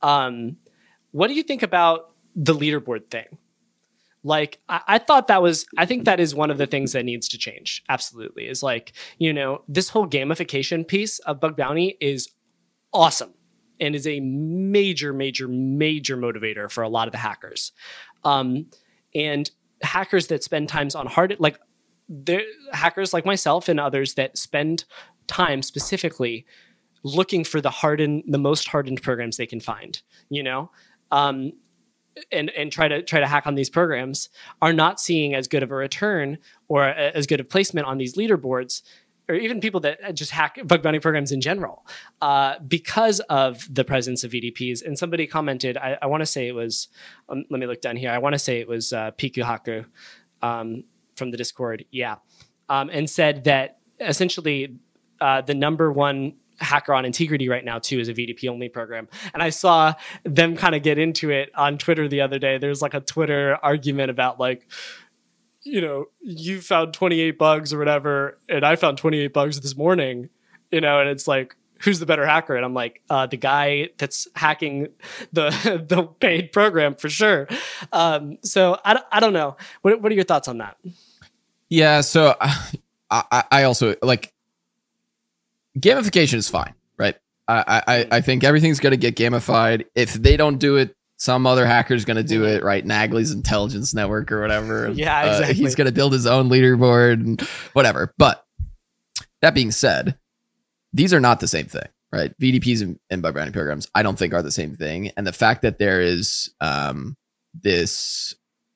Um, what do you think about the leaderboard thing? Like, I, I thought that was, I think that is one of the things that needs to change. Absolutely. Is like, you know, this whole gamification piece of Bug Bounty is awesome and is a major, major, major motivator for a lot of the hackers. Um, and hackers that spend times on hard, like hackers like myself and others that spend time specifically looking for the hardened, the most hardened programs they can find, you know, um, and and try to try to hack on these programs, are not seeing as good of a return or a, as good a placement on these leaderboards, or even people that just hack bug bounty programs in general, uh, because of the presence of V D Ps. And somebody commented, I, I want to say it was, um, let me look down here. I want to say it was uh, Piku Haku um, from the Discord. Yeah. Um, and said that essentially uh, the number one hacker on Integrity right now too is a V D P only program. And I saw them kind of get into it on Twitter the other day. There's like a Twitter argument about like, you know, you found twenty-eight bugs or whatever, and I found twenty-eight bugs this morning, you know, and it's like, who's the better hacker? And I'm like, uh, the guy that's hacking the the paid program for sure. Um, so I, I don't know. What what are your thoughts on that? Yeah, so I, I also like gamification is fine, right? I I, I think everything's going to get gamified. If they don't do it, some other hacker's going to do it, right? Nagley's Intelligence Network or whatever. Yeah, exactly. Uh, he's going to build his own leaderboard and whatever. But that being said, these are not the same thing, right? V D Ps and, and bug bounty programs, I don't think are the same thing. And the fact that there is um, this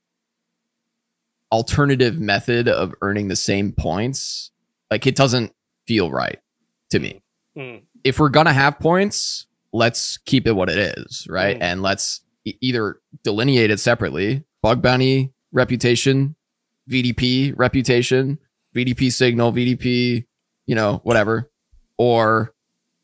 alternative method of earning the same points, like it doesn't feel right to me. Mm. If we're going to have points, let's keep it what it is, right? Mm. And let's e- either delineate it separately, bug bounty reputation, V D P reputation, V D P signal, V D P, you know, whatever, or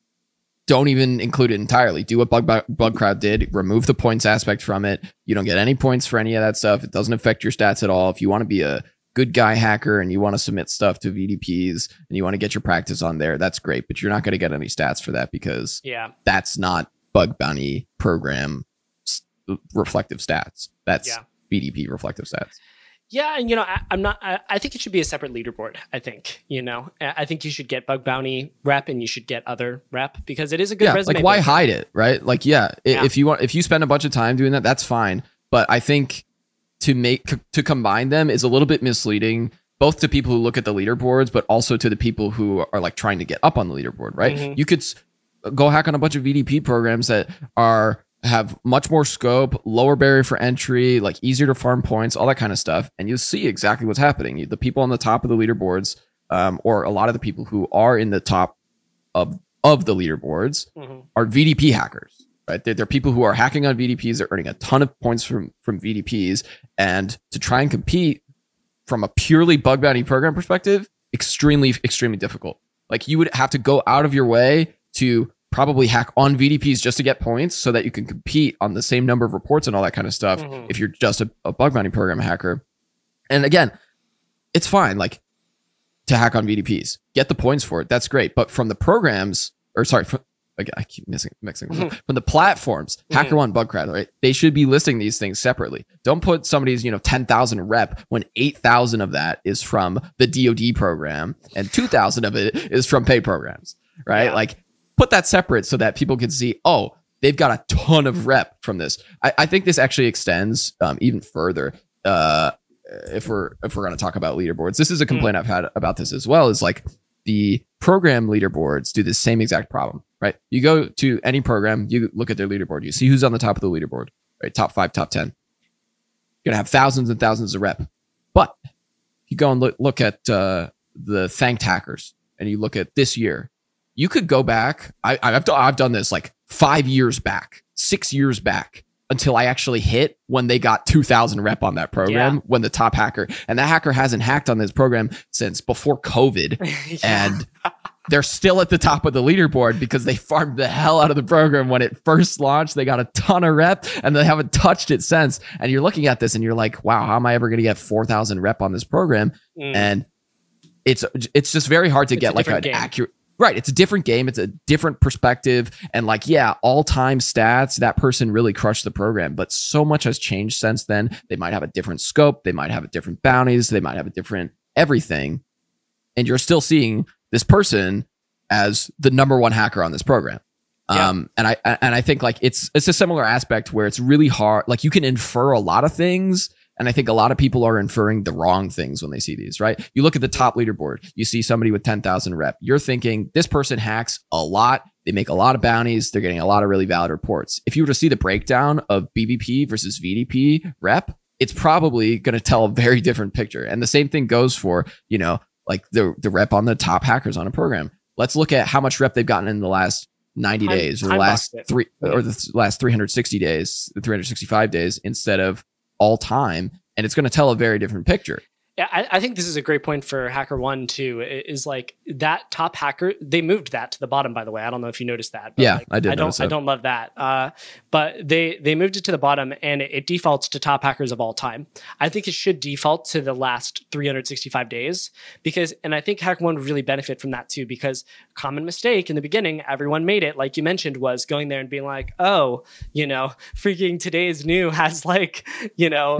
don't even include it entirely. Do what Bug Bugcrowd did. Remove the points aspect from it. You don't get any points for any of that stuff. It doesn't affect your stats at all. If you want to be a good guy hacker and you want to submit stuff to V D Ps and you want to get your practice on there, that's great. But you're not going to get any stats for that because yeah. that's not bug bounty program reflective stats. That's yeah. V D P reflective stats. Yeah, and you know, I, I'm not. I, I think it should be a separate leaderboard. I think you know, I think you should get bug bounty rep and you should get other rep because it is a good yeah, resume. Like, why builder. hide it, right? Like, yeah, yeah, if you want, if you spend a bunch of time doing that, that's fine. But I think to make to combine them is a little bit misleading, both to people who look at the leaderboards, but also to the people who are like trying to get up on the leaderboard, right? Mm-hmm. You could go hack on a bunch of V D P programs that are. Have much more scope, lower barrier for entry, like easier to farm points, all that kind of stuff. And you'll see exactly what's happening. The people on the top of the leaderboards, um, or a lot of the people who are in the top of, of the leaderboards mm-hmm. are V D P hackers, right? They're, they're people who are hacking on V D Ps. They're earning a ton of points from, from V D Ps. And to try and compete from a purely bug bounty program perspective, extremely, extremely difficult. Like you would have to go out of your way to probably hack on V D Ps just to get points so that you can compete on the same number of reports and all that kind of stuff mm-hmm. if you're just a, a bug bounty program hacker. And again, it's fine like to hack on V D Ps. Get the points for it. That's great. But from the programs, or sorry, from, again, I keep missing, mixing mm-hmm. from the platforms, mm-hmm. HackerOne, Bugcrowd, right? They should be listing these things separately. Don't put somebody's, you know, ten thousand rep when eight thousand of that is from the D O D program and two thousand of it is from paid programs, right? Yeah. Like, put that separate so that people can see, oh, they've got a ton of rep from this. I, I think this actually extends um, even further. Uh, if we're if we're going to talk about leaderboards, this is a complaint mm. I've had about this as well. Is like the program leaderboards do the same exact problem, right? You go to any program, you look at their leaderboard, you see who's on the top of the leaderboard, right? Top five, top ten. You're gonna have thousands and thousands of rep, but you go and look look at uh, the thanked hackers, and you look at this year. You could go back. I, I've done, I've done this like five years back, six years back until I actually hit when they got two thousand rep on that program, yeah. when the top hacker, and that hacker hasn't hacked on this program since before COVID. yeah. And they're still at the top of the leaderboard because they farmed the hell out of the program when it first launched. They got a ton of rep and they haven't touched it since. And you're looking at this and you're like, wow, how am I ever going to get four thousand rep on this program? Mm. And it's, it's just very hard to it's get like an game. accurate, Right. It's a different game. It's a different perspective. And like, yeah, all time stats, that person really crushed the program. But so much has changed since then. They might have a different scope. They might have a different bounties. They might have a different everything. And you're still seeing this person as the number one hacker on this program. Yeah. Um, and I and I think like it's it's a similar aspect where it's really hard. Like you can infer a lot of things And I think a lot of people are inferring the wrong things when they see these, right? You look at the top leaderboard, you see somebody with ten thousand rep. You're thinking this person hacks a lot. They make a lot of bounties. They're getting a lot of really valid reports. If you were to see the breakdown of B V P versus V D P rep, it's probably going to tell a very different picture. And the same thing goes for, you know, like the, the rep on the top hackers on a program. Let's look at how much rep they've gotten in the last ninety Time- days or the time last box it. three Yeah. or the last three hundred sixty days, the three hundred sixty-five days instead of all time. And it's going to tell a very different picture. Yeah, I, I think this is a great point for HackerOne too. i- Is like that top hacker. They moved that to the bottom, by the way. I don't know if you noticed that. But Yeah, like, I did I don't. notice I that. don't love that. Uh, but they they moved it to the bottom, and it, it defaults to top hackers of all time. I think it should default to the last three hundred sixty-five days because, and I think HackerOne would really benefit from that too because common mistake in the beginning, everyone made it, like you mentioned, was going there and being like, oh, you know, freaking today's new has like, you know.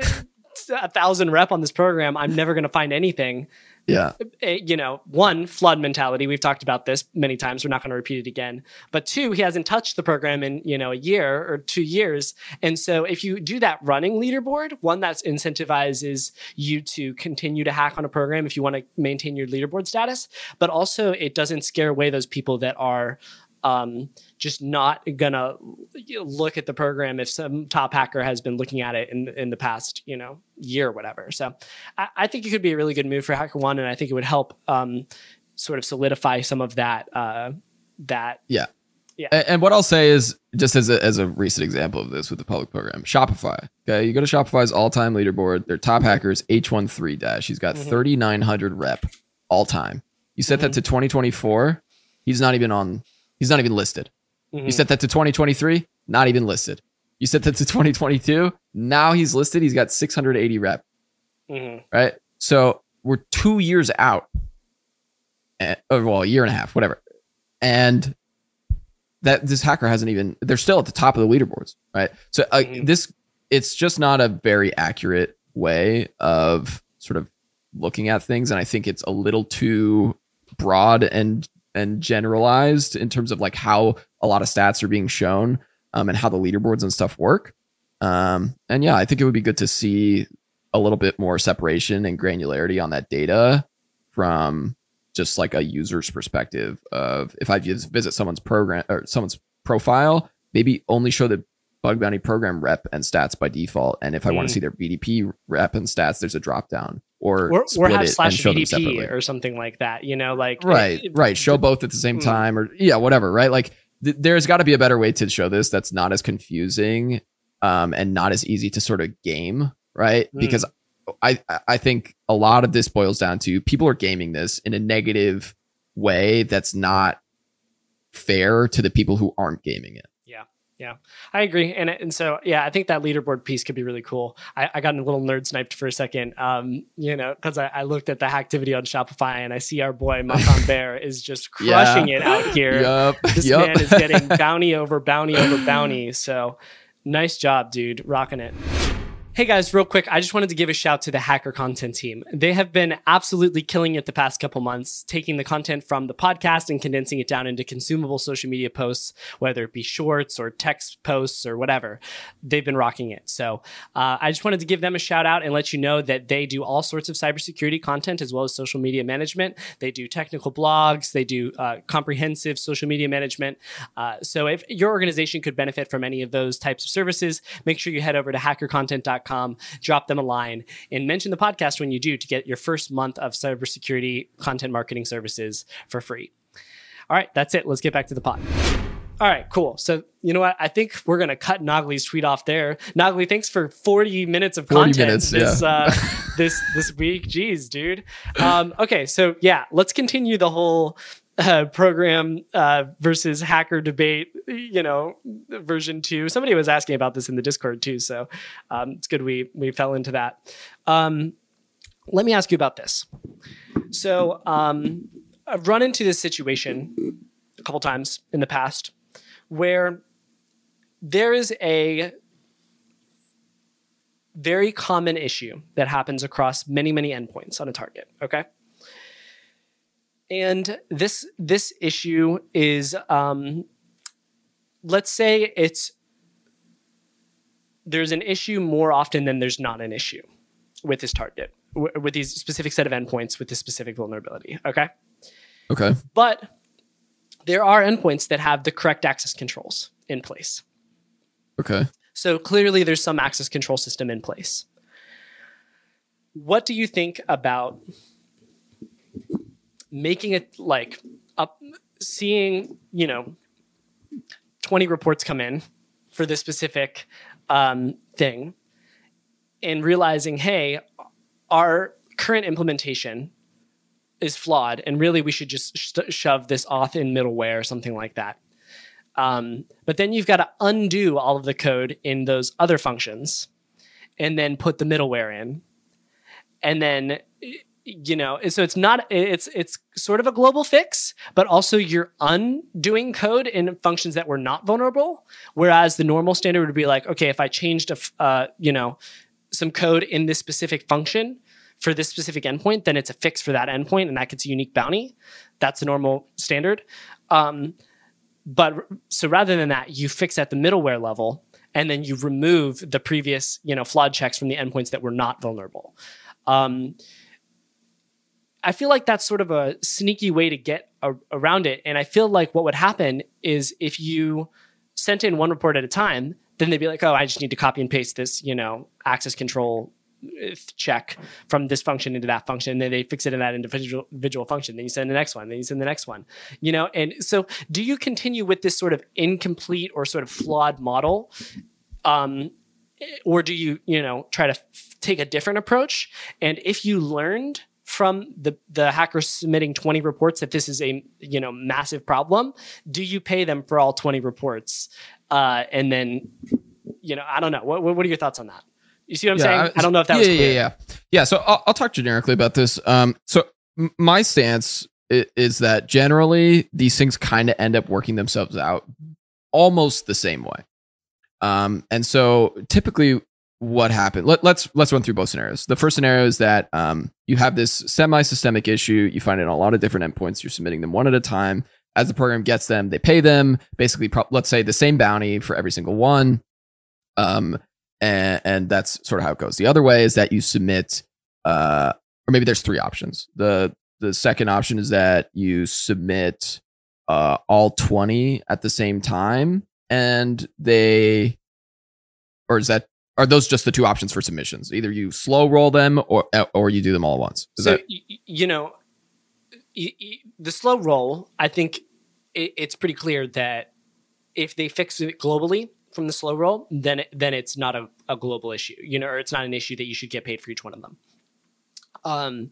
a thousand rep on this program, I'm never going to find anything. Yeah. Uh, You know, one, flood mentality. We've talked about this many times. We're not going to repeat it again. But two, he hasn't touched the program in, you know, a year or two years. And so if you do that running leaderboard, one that incentivizes you to continue to hack on a program if you want to maintain your leaderboard status, but also it doesn't scare away those people that are um, just not gonna look at the program if some top hacker has been looking at it in in the past, you know, year or whatever. So I, I think it could be a really good move for HackerOne, and I think it would help um, sort of solidify some of that. Uh, that Yeah. Yeah. A- And what I'll say is, just as a, as a recent example of this with the public program, Shopify. Okay. You go to Shopify's all time leaderboard, their top hackers, H thirteen dash. He's got Mhm. thirty-nine hundred rep all time. You set that to twenty twenty-four. He's not even on, he's not even listed. Mhm. You set that to twenty twenty-three, not even listed. You set that to twenty twenty-two, now he's listed. He's got six hundred eighty rep, Mhm. right? So we're two years out, eh, or well, a year and a half, whatever. And that this hacker hasn't even, they're still at the top of the leaderboards, right? So uh, Mhm. this, it's just not a very accurate way of sort of looking at things. And I think it's a little too broad and and generalized in terms of like how a lot of stats are being shown um, and how the leaderboards and stuff work. Um, and yeah, I think it would be good to see a little bit more separation and granularity on that data from just like a user's perspective of if I just visit someone's program or someone's profile, maybe only show the bug bounty program rep and stats by default. And if I want Mm. to see their B D P rep and stats, there's a drop down. Or, Or, or split have it and slash show them V D P separately. or something like that, you know, like Right, it- right. Show the- both at the same Mm. time, or yeah, whatever. Right, like th- there's got to be a better way to show this that's not as confusing um, and not as easy to sort of game. Right, Mm. because I I think a lot of this boils down to people are gaming this in a negative way that's not fair to the people who aren't gaming it. Yeah, I agree. And and so, yeah, I think that leaderboard piece could be really cool. I, I got a little nerd sniped for a second, um, you know, because I, I looked at the activity on Shopify and I see our boy Makan Bear is just crushing Yeah. it out here. Yup, This yup. man is getting bounty over bounty over bounty. So nice job, dude. Rocking it. Hey guys, real quick, I just wanted to give a shout to the Hacker Content team. They have been absolutely killing it the past couple months, taking the content from the podcast and condensing it down into consumable social media posts, whether it be shorts or text posts or whatever. They've been rocking it. So uh, I just wanted to give them a shout out and let you know that they do all sorts of cybersecurity content as well as social media management. They do technical blogs. They do uh, comprehensive social media management. Uh, so if your organization could benefit from any of those types of services, make sure you head over to hacker content dot com, drop them a line, and mention the podcast when you do to get your first month of cybersecurity content marketing services for free. All right, that's it. Let's get back to the pod. All right, cool. So you know what? I think we're gonna cut Nogley's tweet off there. Nogley, thanks for forty minutes of forty content minutes, this yeah. uh, this this week. Jeez, dude. Um, okay, so yeah, let's continue the whole uh, program uh, versus hacker debate. You know, version two. Somebody was asking about this in the Discord too, so um, it's good we we fell into that. Um, let me ask you about this. So um, I've run into this situation a couple times in the past where there is a very common issue that happens across many, many endpoints on a target, okay? And this this issue is, um, let's say it's there's an issue more often than there's not an issue with this target, w- with these specific set of endpoints with this specific vulnerability. Okay. Okay. But there are endpoints that have the correct access controls in place. Okay. So clearly there's some access control system in place. What do you think about making it like up, seeing, you know, twenty reports come in for this specific um, thing and realizing, hey, our current implementation is flawed and really we should just sh- shove this auth in middleware or something like that. Um, but then you've got to undo all of the code in those other functions and then put the middleware in. And then, you know, so it's not, it's, it's sort of a global fix, but also you're undoing code in functions that were not vulnerable. Whereas the normal standard would be like, okay, if I changed, a, uh, you know, some code in this specific function for this specific endpoint, then it's a fix for that endpoint and that gets a unique bounty. That's the normal standard. Um, but so rather than that, you fix at the middleware level and then you remove the previous, you know, flawed checks from the endpoints that were not vulnerable. Um, I feel like that's sort of a sneaky way to get a- around it. And I feel like what would happen is if you sent in one report at a time, then they'd be like, oh, I just need to copy and paste this, you know, access control check from this function into that function. And then they fix it in that individual, individual function. Then you send the next one, then you send the next one, you know? And so do you continue with this sort of incomplete or sort of flawed model? Um, or do you, you know, try to f- take a different approach? And if you learned from the, the hackers submitting twenty reports that this is a, you know, massive problem, do you pay them for all twenty reports? Uh, and then, you know, I don't know. What, what are your thoughts on that? You see what I'm yeah, saying? I, I don't know if that yeah, was clear. Yeah, yeah, yeah. So I'll, I'll talk generically about this. Um, so m- my stance is, is that generally these things kind of end up working themselves out almost the same way. Um, and so typically what happened, let, let's, let's run through both scenarios. The first scenario is that, um, you have this semi-systemic issue. You find it on a lot of different endpoints. You're submitting them one at a time. As the program gets them, they pay them basically, pro- let's say the same bounty for every single one. Um, and, and that's sort of how it goes. The other way is that you submit, uh, or maybe there's three options. The, the second option is that you submit, uh, all twenty at the same time. And they, or is that, are those just the two options for submissions? Either you slow roll them or or you do them all at once. Is so, that- y- you know, y- y- the slow roll, I think it, it's pretty clear that if they fix it globally from the slow roll, then it, then it's not a, a global issue, you know, or it's not an issue that you should get paid for each one of them. Um,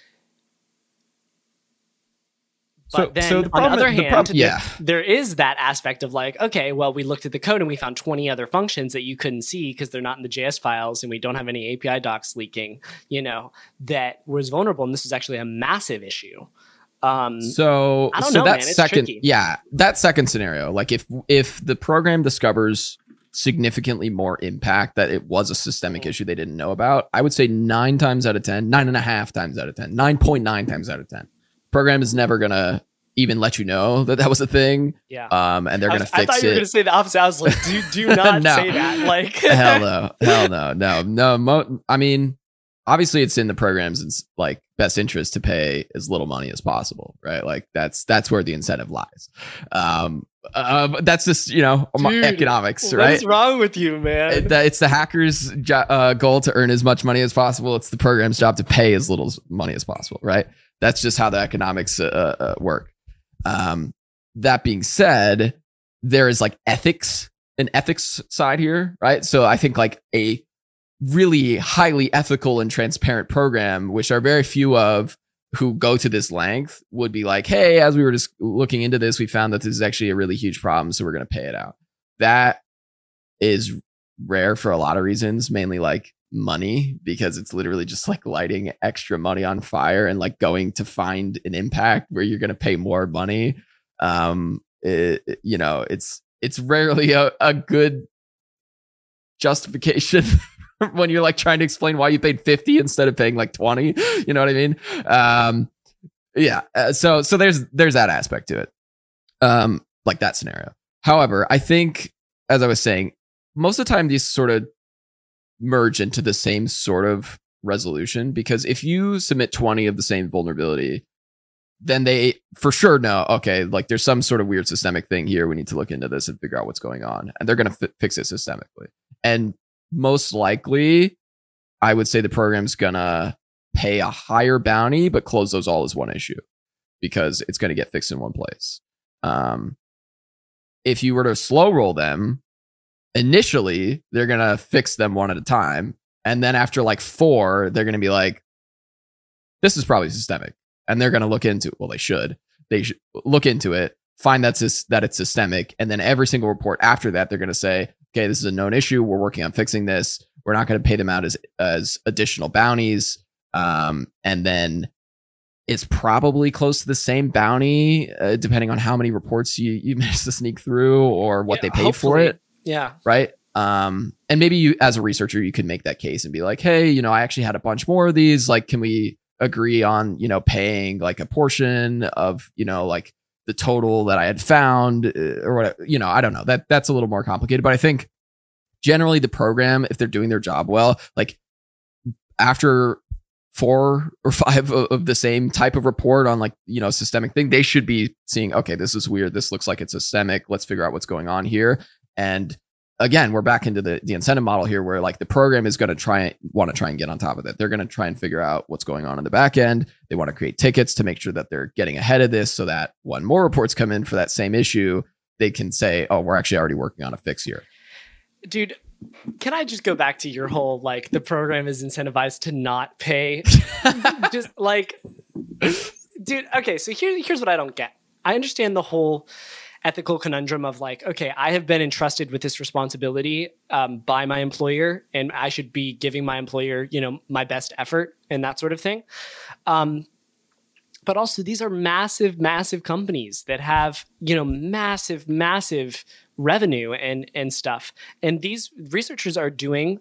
But So- then so the on the problem- other the hand, prob- there- yeah. there is that aspect of like, okay, well, we looked at the code and we found twenty other functions that you couldn't see because they're not in the J S files and we don't have any A P I docs leaking, you know, that was vulnerable. And this is actually a massive issue. Um, So, I don't so know, that man. It's second, tricky. yeah, that second scenario, like if if the program discovers significantly more impact that it was a systemic Mhm. issue they didn't know about, I would say nine times out of ten, nine and a half times out of ten, nine point nine times out of ten, program is never gonna even let you know that that was a thing. yeah. Um, and they're I, gonna was- I fix thought you were it. going to say the opposite. I was like, do, do not No. say that. Like, Hell no, hell no, no, no. Mo- I mean, obviously, it's in the program's like best interest to pay as little money as possible, right? Like that's that's where the incentive lies. Um, uh, but that's just you know Dude, economics, what right? is wrong with you, man? It- that- it's the hacker's jo- uh, goal to earn as much money as possible. It's the program's job to pay as little s- money as possible, right? That's just how the economics uh, uh, work. Um, that being said, there is like ethics, an ethics side here, right? So I think like a really highly ethical and transparent program, which are very few of who go to this length, would be like, hey, as we were just looking into this, we found that this is actually a really huge problem, so we're going to pay it out. That is rare for a lot of reasons, mainly like money, because it's literally just like lighting extra money on fire and like going to find an impact where you're going to pay more money. Um, it, it- you know, it's it's rarely a, a good justification when you're like trying to explain why you paid fifty instead of paying like twenty. You know what I mean? Um, yeah. Uh, so so there's there's that aspect to it. Um, like that scenario. However, I think, as I was saying, most of the time these sort of merge into the same sort of resolution, because if you submit twenty of the same vulnerability, then they for sure know, okay, like there's some sort of weird systemic thing here. We need to look into this and figure out what's going on. And they're going to f- fix it systemically. And most likely, I would say the program's going to pay a higher bounty, but close those all as one issue because it's going to get fixed in one place. Um, if you were to slow roll them, initially, they're going to fix them one at a time. And then after like four, they're going to be like, this is probably systemic. And they're going to look into, well, they should, they should look into it, find that's this, that it's systemic. And then every single report after that, they're going to say, okay, this is a known issue. We're working on fixing this. We're not going to pay them out as, as additional bounties. Um, and then it's probably close to the same bounty, uh, depending on how many reports you, you manage to sneak through or what yeah, they pay for it. Yeah. Right. Um, and maybe you, as a researcher, you could make that case and be like, hey, you know, I actually had a bunch more of these. Like, can we agree on, you know, paying like a portion of, you know, like the total that I had found or whatever, you know, I don't know, that that's a little more complicated, but I think generally the program, if they're doing their job well, like after four or five of, of the same type of report on like, you know, systemic thing, they should be seeing, okay, this is weird. This looks like it's systemic. Let's figure out what's going on here. And again, we're back into the, the incentive model here where like the program is going to try want to try and get on top of it. They're going to try and figure out what's going on in the back end. They want to create tickets to make sure that they're getting ahead of this so that when more reports come in for that same issue, they can say, oh, we're actually already working on a fix here. Dude, can I just go back to your whole, like, the program is incentivized to not pay? Just like, dude, okay, so here, here's what I don't get. I understand the whole ethical conundrum of like, okay, I have been entrusted with this responsibility um, by my employer, and I should be giving my employer, you know, my best effort and that sort of thing. Um, but also, these are massive, massive companies that have, you know, massive, massive revenue and and stuff. And these researchers are doing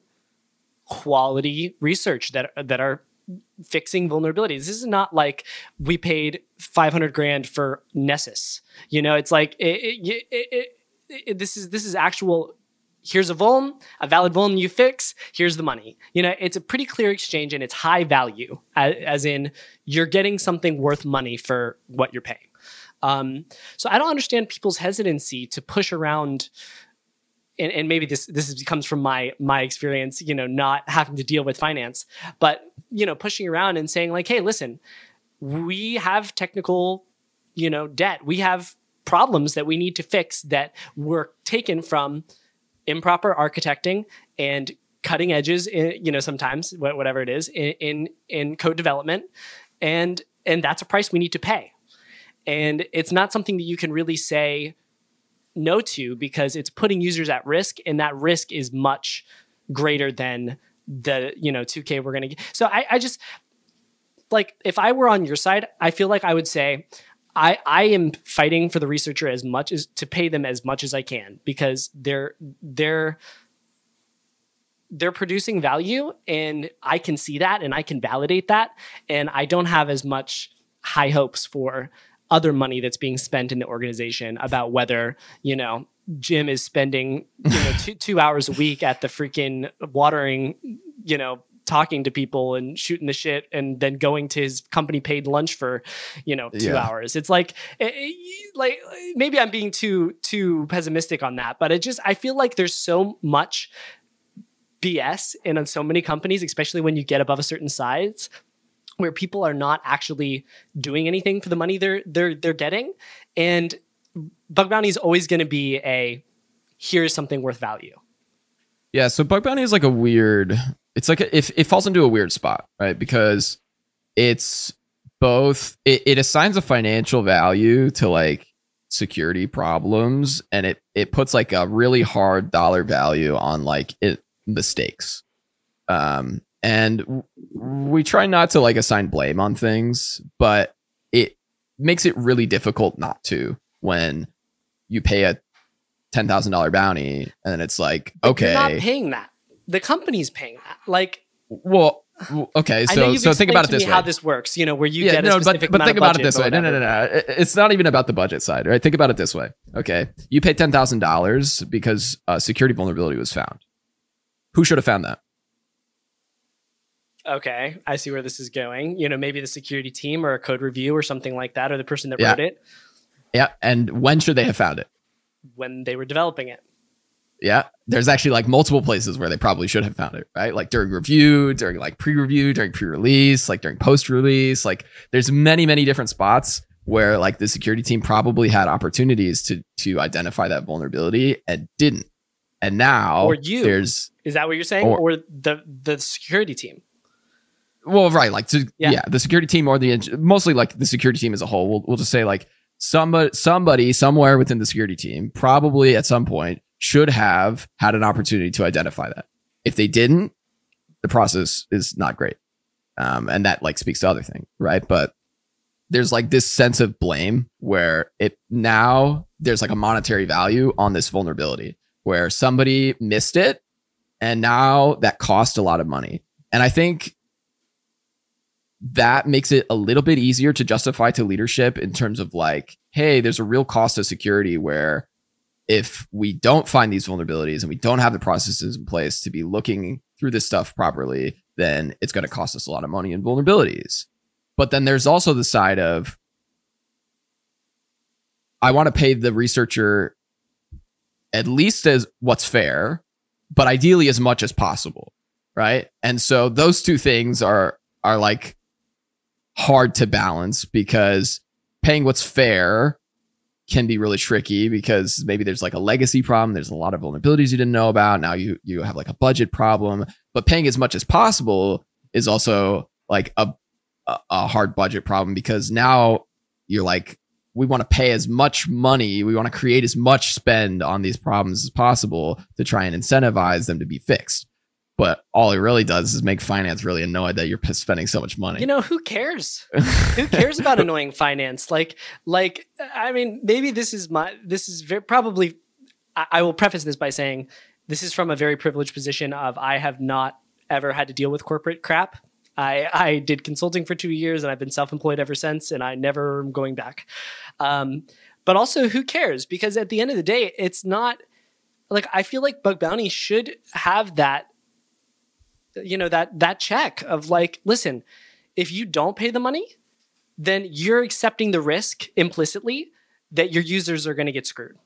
quality research that that are fixing vulnerabilities. This is not like we paid five hundred grand for Nessus. You know, it's like it, it, it, it, it, this is this is actual. Here's a vuln, a valid vuln you fix. Here's the money. You know, it's a pretty clear exchange and it's high value, as, as in you're getting something worth money for what you're paying. Um, so I don't understand people's hesitancy to push around. And, and maybe this this is, comes from my my experience, you know, not having to deal with finance, but you know, pushing around and saying like, hey, listen, we have technical, you know, debt. We have problems that we need to fix that were taken from improper architecting and cutting edges, in, you know, sometimes whatever it is in, in in code development, and and that's a price we need to pay. And it's not something that you can really say no to because it's putting users at risk, and that risk is much greater than the, you know, two K we're going to get. So I, I just like, if I were on your side, I feel like I would say, I, I am fighting for the researcher as much as to pay them as much as I can because they're, they're, they're producing value, and I can see that and I can validate that. And I don't have as much high hopes for other money that's being spent in the organization about whether, you know, Jim is spending, you know, two, two hours a week at the freaking watering, you know, talking to people and shooting the shit and then going to his company paid lunch for, you know, two yeah. hours. It's like, it, it, like maybe I'm being too, too pessimistic on that, but it just, I feel like there's so much B S in on so many companies, especially when you get above a certain size, where people are not actually doing anything for the money they're they're they're getting. And bug bounty is always going to be a, here's something worth value. Yeah, so bug bounty is like a weird, it's like a, if it falls into a weird spot, right? Because it's both, it, it assigns a financial value to like security problems, and it it puts like a really hard dollar value on like it mistakes. Um, and we try not to like assign blame on things, but it makes it really difficult not to when you pay a ten thousand dollars bounty and then it's like, but okay. You're not paying that. The company's paying that. Like, well, okay. So, so think about it this way. How this works, you know, where you yeah, get a no, specific but, but amount think of about budget, it this way. No, no, no, no. It's not even about the budget side, right? Think about it this way. Okay. You pay ten thousand dollars because uh, security vulnerability was found. Who should have found that? Okay, I see where this is going. You know, maybe the security team or a code review or something like that, or the person that Yeah. wrote it Yeah. And when should they have found it? when they were developing it. Yeah. There's actually like multiple places where they probably should have found it, right? Like during review, during like pre-review, during pre-release, like during post-release. Like there's many, many different spots where like the security team probably had opportunities to to identify that vulnerability and didn't. And now Or you. there's Is that what you're saying? Or- Or, the the security team? well, right, like to, Yeah. yeah. the security team or the eng- mostly like the security team as a whole. We'll we'll just say like somebody somebody somewhere within the security team probably at some point should have had an opportunity to identify that. If they didn't, the process is not great, um, and that like speaks to other things, right? But there's like this sense of blame where it now there's like a monetary value on this vulnerability where somebody missed it, and now that cost a lot of money, and I think that makes it a little bit easier to justify to leadership in terms of like, hey, there's a real cost of security where if we don't find these vulnerabilities and we don't have the processes in place to be looking through this stuff properly, then it's going to cost us a lot of money in vulnerabilities. But then there's also the side of, I want to pay the researcher at least as what's fair, but ideally as much as possible, right? And so those two things are are like hard to balance because paying what's fair can be really tricky because maybe there's like a legacy problem. There's a lot of vulnerabilities you didn't know about. Now you you have like a budget problem, but paying as much as possible is also like a a, a hard budget problem because now you're like, we want to pay as much money. We want to create as much spend on these problems as possible to try and incentivize them to be fixed. But all it really does is make finance really annoyed that you're p- spending so much money. You know, who cares? Who cares about annoying finance? Like, like, I mean, maybe this is my, this is very, probably, I, I will preface this by saying this is from a very privileged position of I have not ever had to deal with corporate crap. I, I did consulting for two years and I've been self-employed ever since, and I never am going back. Um, but also, who cares? Because at the end of the day, it's not like, I feel like bug bounty should have that, you know, that that check of like, listen, if you don't pay the money, then you're accepting the risk implicitly that your users are going to get screwed,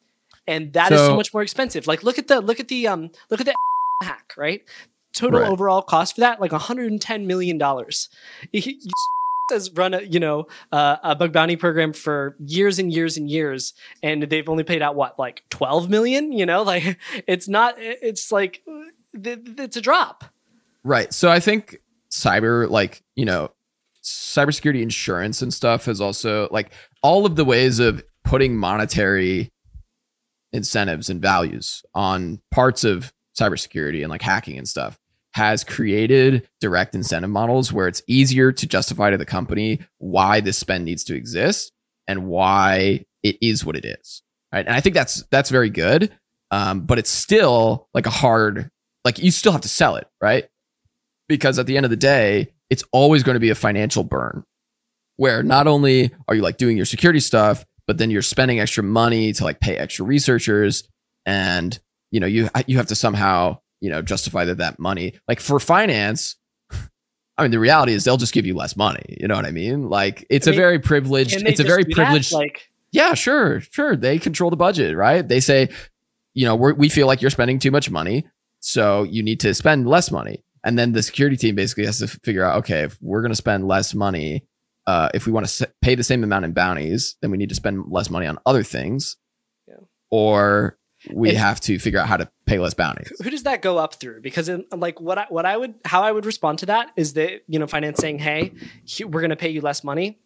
and that so, is so much more expensive. Like, look at the look at the um look at the hack, right? Total right. overall cost for that, like one hundred ten million dollars. He has run a you know uh, a bug bounty program for years and years and years, and they've only paid out what, like twelve million. You know, like it's not. It's like it's a drop. Right. So I think cyber, like, you know, cybersecurity insurance and stuff is also like all of the ways of putting monetary incentives and values on parts of cybersecurity and like hacking and stuff has created direct incentive models where it's easier to justify to the company why this spend needs to exist and why it is what it is. Right. And I think that's that's very good. Um, but it's still like a hard, like you still have to sell it. Right. Because at the end of the day, it's always going to be a financial burn where not only are you like doing your security stuff, but then you're spending extra money to like pay extra researchers. And, you know, you, you have to somehow, you know, justify that that money, like for finance. I mean, the reality is they'll just give you less money. You know what I mean? Like it's I mean, a very privileged, it's a very privileged, that? Like, yeah, sure. Sure. They control the budget, right? They say, you know, we're, we feel like you're spending too much money, so you need to spend less money. And then the security team basically has to figure out, okay, if we're going to spend less money, uh, if we want to pay the same amount in bounties, then we need to spend less money on other things, yeah. or we and have to figure out how to pay less bounties. Who does that go up through? Because in, like what I, what I would, how I would respond to that is that, you know, finance saying, hey, we're going to pay you less money.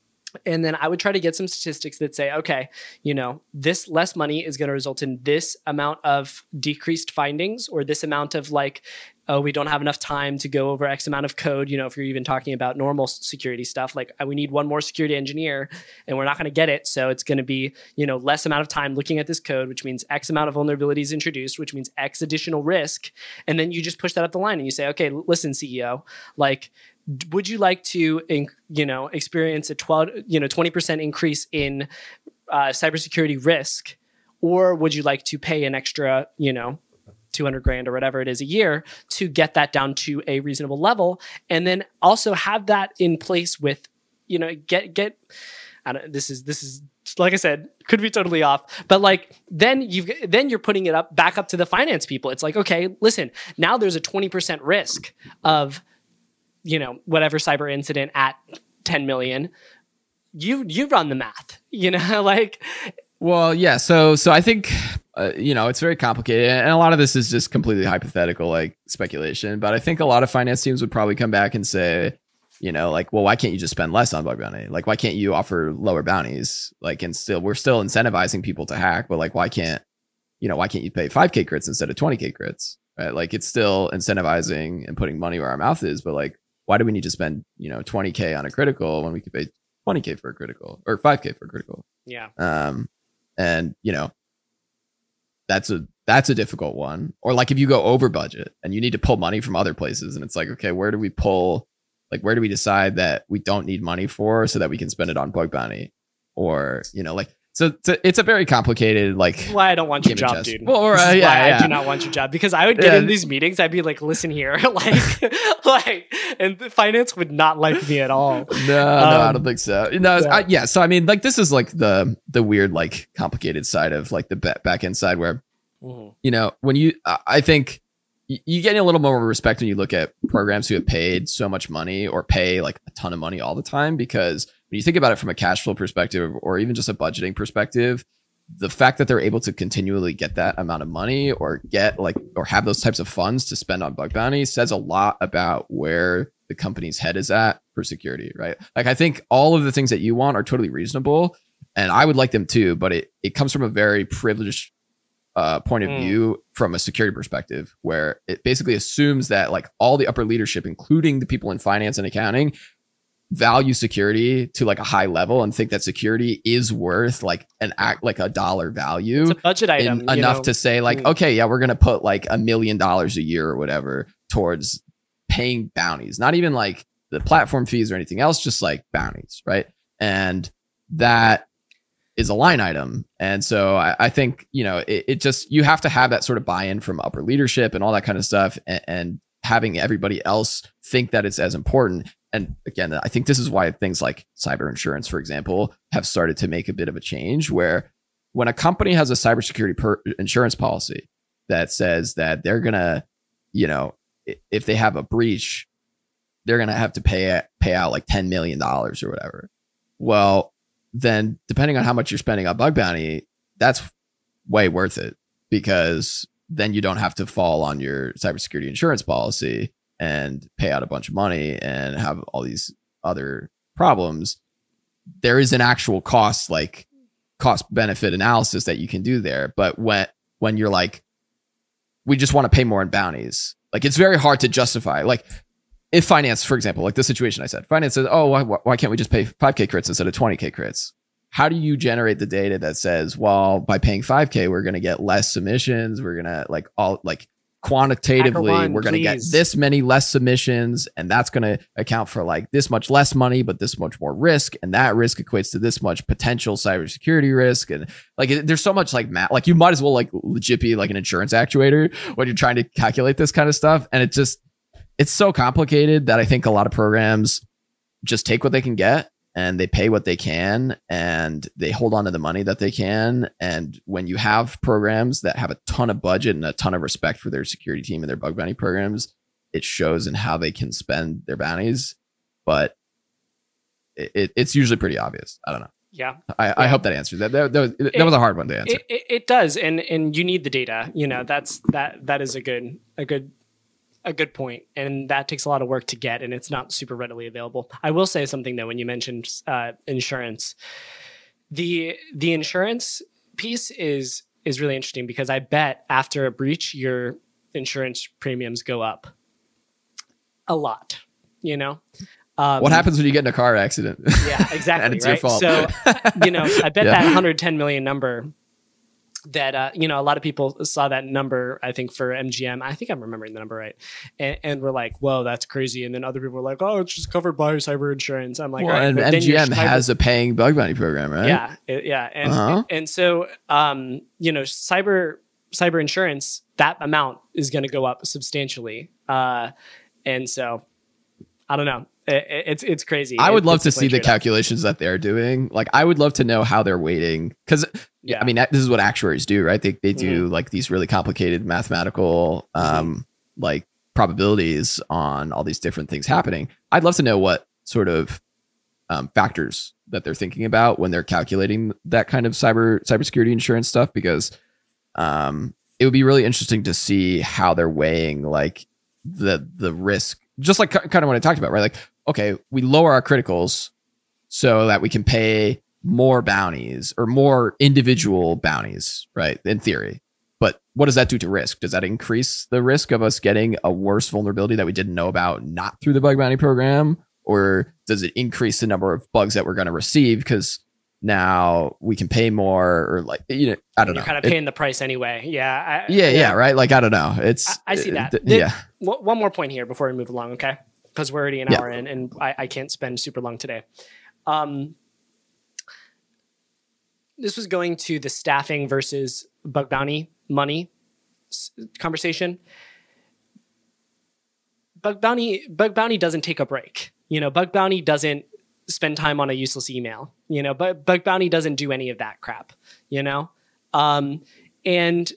And then I would try to get some statistics that say, okay, you know, this less money is going to result in this amount of decreased findings, or this amount of like, oh, we don't have enough time to go over X amount of code. You know, if you're even talking about normal security stuff, like we need one more security engineer and we're not going to get it. So it's going to be, you know, less amount of time looking at this code, which means X amount of vulnerabilities introduced, which means X additional risk. And then you just push that up the line and you say, okay, listen, C E O, like, would you like to, you know, experience a twelve, you know, twenty percent increase in uh, cybersecurity risk, or would you like to pay an extra, you know, two hundred grand or whatever it is a year to get that down to a reasonable level. And then also have that in place with, you know, get, get, I don't, this is, this is, like I said, could be totally off, but like, then you've, then you're putting it up back up to the finance people. It's like, okay, listen, now there's a twenty percent risk of, you know, whatever cyber incident at ten million. You, you run the math, you know, like, well, yeah. So, so I think, uh, you know, it's very complicated, and a lot of this is just completely hypothetical, like speculation. But I think a lot of finance teams would probably come back and say, you know, like, well, why can't you just spend less on bug bounty? Like, why can't you offer lower bounties? Like, and still, we're still incentivizing people to hack, but like, why can't, you know, why can't you pay five K crits instead of twenty K crits? Right? Like, it's still incentivizing and putting money where our mouth is, but like, why do we need to spend, you know, twenty K on a critical when we could pay twenty K for a critical or five K for a critical? Yeah. Um, and you know, that's a that's a difficult one. Or like if you go over budget and you need to pull money from other places, and it's like, okay, where do we pull? Like, where do we decide that we don't need money for so that we can spend it on bug bounty? Or, you know, like, so it's a, it's a very complicated, like, why I don't want your job, chess. dude. Well, or, uh, yeah, why yeah. I do not want your job, because I would get yeah. in these meetings. I'd be like, listen here, like, like, and the finance would not like me at all. No, um, no, I don't think so. No, yeah. I, yeah. So, I mean, like, this is like the, the weird, like complicated side of like the back end side where, mm-hmm. you know, when you, I think, you get a little more respect when you look at programs who have paid so much money or pay like a ton of money all the time, because when you think about it from a cash flow perspective or even just a budgeting perspective, the fact that they're able to continually get that amount of money or get like, or have those types of funds to spend on bug bounty says a lot about where the company's head is at for security, right? Like, I think all of the things that you want are totally reasonable, and I would like them too, but it, it comes from a very privileged Uh, point of mm. view from a security perspective, where it basically assumes that like all the upper leadership, including the people in finance and accounting, value security to like a high level and think that security is worth like an act like a dollar value. It's a budget item in, enough know? to say like, mm. okay, yeah, we're gonna put like a million dollars a year or whatever towards paying bounties, not even like the platform fees or anything else, just like bounties, right? And that is a line item. And so I, I think, you know, it, it just, you have to have that sort of buy-in from upper leadership and all that kind of stuff, and, and having everybody else think that it's as important. And again, I think this is why things like cyber insurance, for example, have started to make a bit of a change, where when a company has a cybersecurity per- insurance policy that says that they're going to, you know, if they have a breach, they're going to have to pay, pay out like ten million dollars or whatever. Well, then depending on how much you're spending on bug bounty, that's way worth it, because then you don't have to fall on your cybersecurity insurance policy and pay out a bunch of money and have all these other problems. There is an actual cost, like cost benefit analysis that you can do there. But when, when you're like, we just want to pay more in bounties, like it's very hard to justify. Like, if finance, for example, like the situation I said, finance says, oh, why, why can't we just pay five K crits instead of twenty K crits? How do you generate the data that says, well, by paying five K, we're going to get less submissions. We're going to like all like quantitatively, one, we're going to get this many less submissions, and that's going to account for like this much less money, but this much more risk. And that risk equates to this much potential cybersecurity risk. And like, it, there's so much like math, like you might as well like legit be like an insurance actuator when you're trying to calculate this kind of stuff. And it just, it's so complicated that I think a lot of programs just take what they can get and they pay what they can and they hold on to the money that they can. And when you have programs that have a ton of budget and a ton of respect for their security team and their bug bounty programs, it shows in how they can spend their bounties. But it, it, it's usually pretty obvious. I don't know. Yeah. I, yeah. I hope that answers that. That, that, was, that it, was a hard one to answer. It, it, it does. And, and you need the data, you know, that's, that, that is a good, a good, a good point, and that takes a lot of work to get, and it's not super readily available. I will say something though, when you mentioned uh, insurance, the the insurance piece is is really interesting, because I bet after a breach, your insurance premiums go up a lot. You know, um, what happens when you get in a car accident? Yeah, exactly. And it's right? your fault. So, you know, I bet yeah. that one hundred ten million number. That, uh, you know, a lot of people saw that number, I think, for M G M. I think I'm remembering the number right. And, and we're like, whoa, that's crazy. And then other people were like, oh, it's just covered by cyber insurance. I'm like, well, all right, and M G M has a paying bug bounty program, right? Yeah. It, yeah. And, uh-huh. and, and so, um, you know, cyber cyber insurance that amount is going to go up substantially. Uh, and so I don't know. It, it's it's crazy. I would it, love to see the calculations that they're doing. Like, I would love to know how they're weighting, because yeah, I mean, this is what actuaries do, right? They they do mm-hmm. like these really complicated mathematical um mm-hmm. like probabilities on all these different things happening. I'd love to know what sort of um, factors that they're thinking about when they're calculating that kind of cyber cybersecurity insurance stuff, because um, it would be really interesting to see how they're weighing like the the risk, just like kind of what I talked about, right? Like, okay, we lower our criticals so that we can pay more bounties or more individual bounties, right? In theory. But what does that do to risk? Does that increase the risk of us getting a worse vulnerability that we didn't know about, not through the bug bounty program? Or does it increase the number of bugs that we're going to receive because now we can pay more, or like, you know, I don't You're know. You're kind of paying it, the price anyway. Yeah. I, yeah, yeah. Yeah. Right. Like, I don't know. It's, I, I see that. Uh, yeah. One more point here before we move along. Okay. Because we're already an yeah. hour in and I, I can't spend super long today. Um, this was going to the staffing versus bug bounty money conversation. Bug bounty, bug bounty doesn't take a break. You know, bug bounty doesn't spend time on a useless email. You know, but bug bounty doesn't do any of that crap. You know, um, and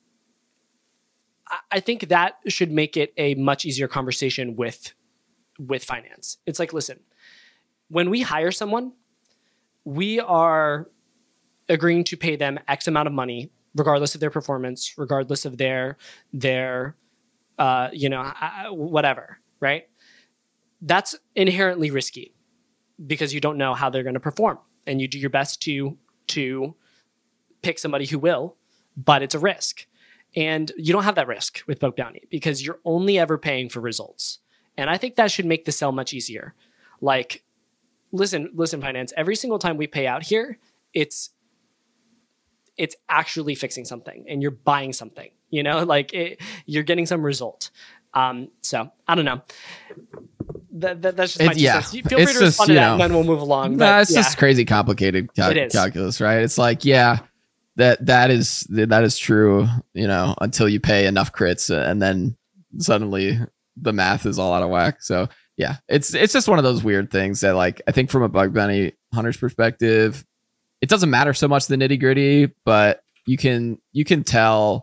I think that should make it a much easier conversation with with finance. It's like, listen, when we hire someone, we are agreeing to pay them X amount of money, regardless of their performance, regardless of their their uh, you know, whatever, right? That's inherently risky because you don't know how they're going to perform, and you do your best to to pick somebody who will, but it's a risk. And you don't have that risk with bug bounty because you're only ever paying for results. And I think that should make the sell much easier. Like, listen, listen, finance, every single time we pay out here, it's it's actually fixing something and you're buying something, you know, like it, you're getting some result. Um, so I don't know. That, that, that's just my it's, yeah. Feel free it's to respond just, to that know, and then we'll move along. No, but, nah, it's yeah. just crazy complicated cal- it calculus, right? It's like, yeah, that that is that is true, you know, until you pay enough crits and then suddenly the math is all out of whack. So yeah, it's it's just one of those weird things that, like, I think from a bug bounty hunter's perspective, it doesn't matter so much the nitty gritty, but you can you can tell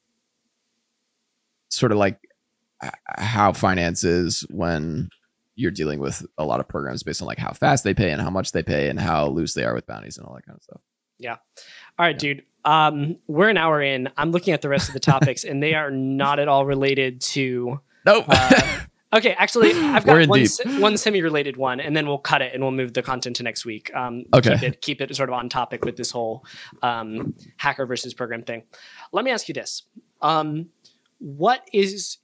sort of like how finance is when you're dealing with a lot of programs based on like how fast they pay and how much they pay and how loose they are with bounties and all that kind of stuff. Yeah. All right, yeah. dude. Um, we're an hour in. I'm looking at the rest of the topics and they are not at all related to. Nope. Uh, okay. Actually, I've got one, one semi-related one, and then we'll cut it and we'll move the content to next week. Um, okay. Keep it, keep it sort of on topic with this whole um, hacker versus program thing. Let me ask you this. Um, what is,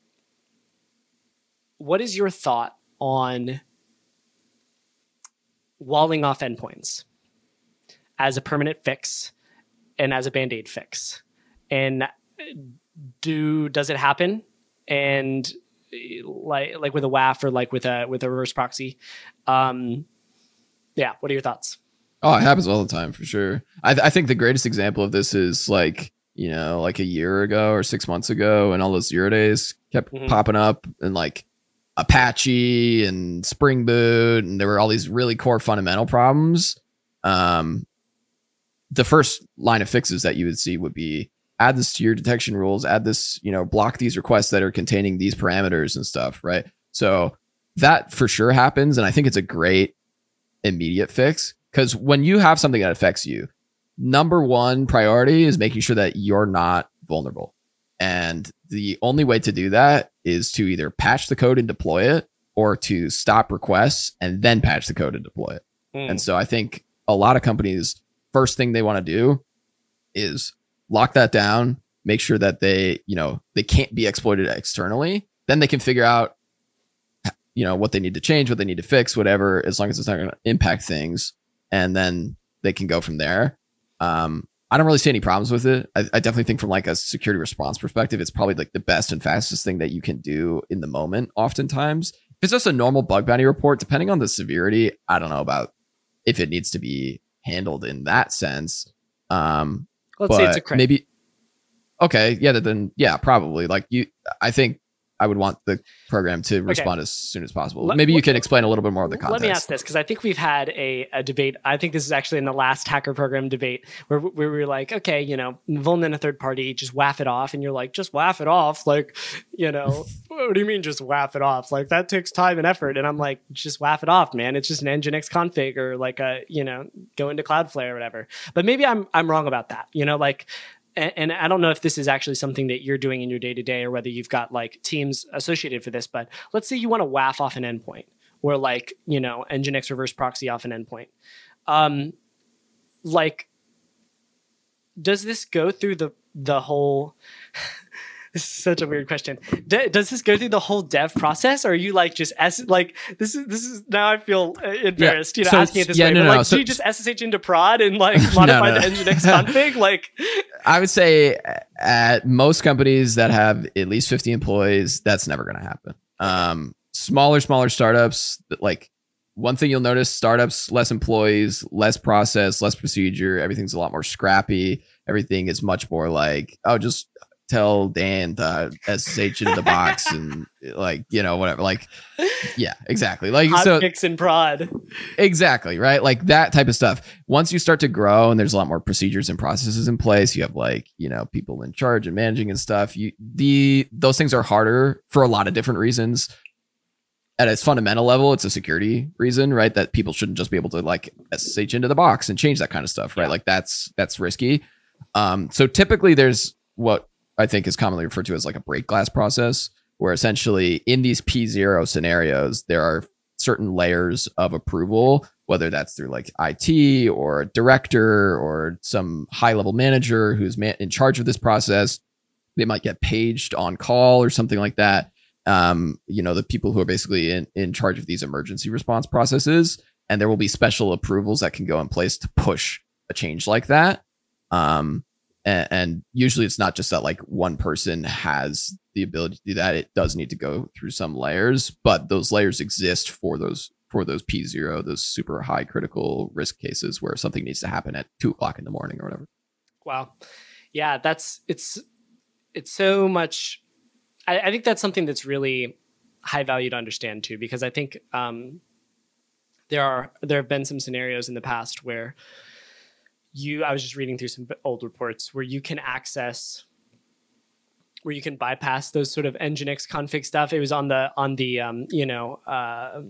what is your thought on walling off endpoints as a permanent fix and as a Band-Aid fix? And do does it happen? And like like with a W A F or like with a with a reverse proxy? Um, yeah, what are your thoughts? Oh, it happens all the time for sure. I, th- I think the greatest example of this is like, you know, like a year ago or six months ago, and all those zero days kept mm-hmm. popping up, and like Apache and Spring Boot, and there were all these really core fundamental problems. Um, the first line of fixes that you would see would be add this to your detection rules, add this, you know, block these requests that are containing these parameters and stuff, right? So that for sure happens, and I think it's a great immediate fix, because when you have something that affects you, number one priority is making sure that you're not vulnerable. And the only way to do that is to either patch the code and deploy it, or to stop requests and then patch the code and deploy it. Mm. And so I think a lot of companies, first thing they want to do is lock that down, make sure that they, you know, they can't be exploited externally. Then they can figure out, you know, what they need to change, what they need to fix, whatever, as long as it's not going to impact things. And then they can go from there. Um, I don't really see any problems with it. I, I definitely think from like a security response perspective, it's probably like the best and fastest thing that you can do in the moment. Oftentimes, if it's just a normal bug bounty report, depending on the severity, I don't know about if it needs to be handled in that sense. Um, Let's say it's a crit. Maybe, Okay, yeah, then yeah, probably. Like you, I think I would want the program to respond okay. as soon as possible. Let, Maybe you can explain a little bit more of the context. Let me ask this, because I think we've had a, a debate. I think this is actually in the last hacker program debate where, where we were like, okay, you know, vuln in a third party, just waff it off. And you're like, just waff it off. Like, you know, what do you mean just waff it off? Like that takes time and effort. And I'm like, just waff it off, man. It's just an Nginx config or like a, you know, go into Cloudflare or whatever. But maybe I'm I'm wrong about that. You know, like, and I don't know if this is actually something that you're doing in your day-to-day or whether you've got like teams associated for this, but let's say you want to W A F off an endpoint or like, you know, Nginx reverse proxy off an endpoint. Um, like, does this go through the, the whole... This is such a weird question. D- does this go through the whole dev process, or are you like just S like this is this is now I feel embarrassed, yeah. you know, so asking it this yeah, way. No, but no, like, so, do you just S S H into prod and like modify no, no. the Nginx config? Like, I would say at most companies that have at least fifty employees, that's never going to happen. Um, smaller, smaller startups, like one thing you'll notice: startups, less employees, less process, less procedure. Everything's a lot more scrappy. Everything is much more like, oh, just tell Dan to S S H into the box and like, you know, whatever. Like, yeah, exactly. Like, hot so fix and prod. Exactly. Right. Like that type of stuff. Once you start to grow and there's a lot more procedures and processes in place, you have like, you know, people in charge and managing and stuff. You, the, those things are harder for a lot of different reasons. At its fundamental level, it's a security reason, right? That people shouldn't just be able to like S S H into the box and change that kind of stuff, right? Yeah. Like that's, that's risky. Um, so typically there's what I think is commonly referred to as like a break glass process, where essentially in these P zero scenarios, there are certain layers of approval, whether that's through like I T or a director or some high level manager who's man- in charge of this process. They might get paged on call or something like that. Um, you know, the people who are basically in, in charge of these emergency response processes, and there will be special approvals that can go in place to push a change like that. Um, And usually it's not just that like one person has the ability to do that. It does need to go through some layers, but those layers exist for those for those P zero, those super high critical risk cases where something needs to happen at two o'clock in the morning or whatever. Wow. Yeah, that's it's it's so much. I, I think that's something that's really high value to understand too, because I think um, there are there have been some scenarios in the past where You, I was just reading through some old reports where you can access, where you can bypass those sort of Nginx config stuff. It was on the on the um, you know uh,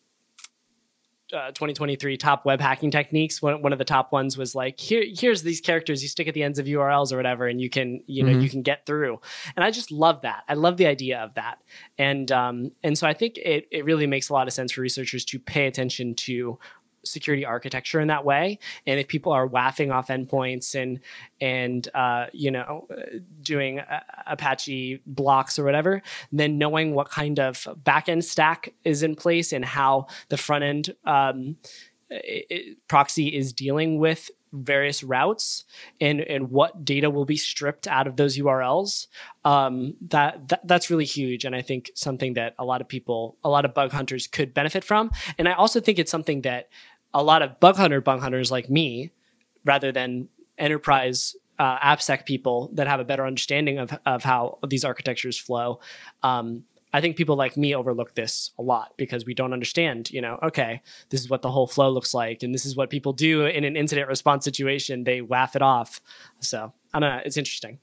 uh, twenty twenty-three top web hacking techniques. One one of the top ones was like, here here's these characters you stick at the ends of U R Ls or whatever, and you can you know mm-hmm. you can get through. And I just love that. I love the idea of that. And um, and so I think it it really makes a lot of sense for researchers to pay attention to security architecture in that way. And if people are waffing off endpoints and, and, uh, you know, doing uh, Apache blocks or whatever, then knowing what kind of backend stack is in place and how the front end um, it, it, proxy is dealing with various routes and, and what data will be stripped out of those U R Ls, um, that, that that's really huge. And I think something that a lot of people, a lot of bug hunters could benefit from. And I also think it's something that a lot of bug hunter bug hunters like me, rather than enterprise uh, AppSec people that have a better understanding of, of how these architectures flow, um, I think people like me overlook this a lot because we don't understand, you know, okay, this is what the whole flow looks like. And this is what people do in an incident response situation. They waff it off. So I don't know. It's interesting.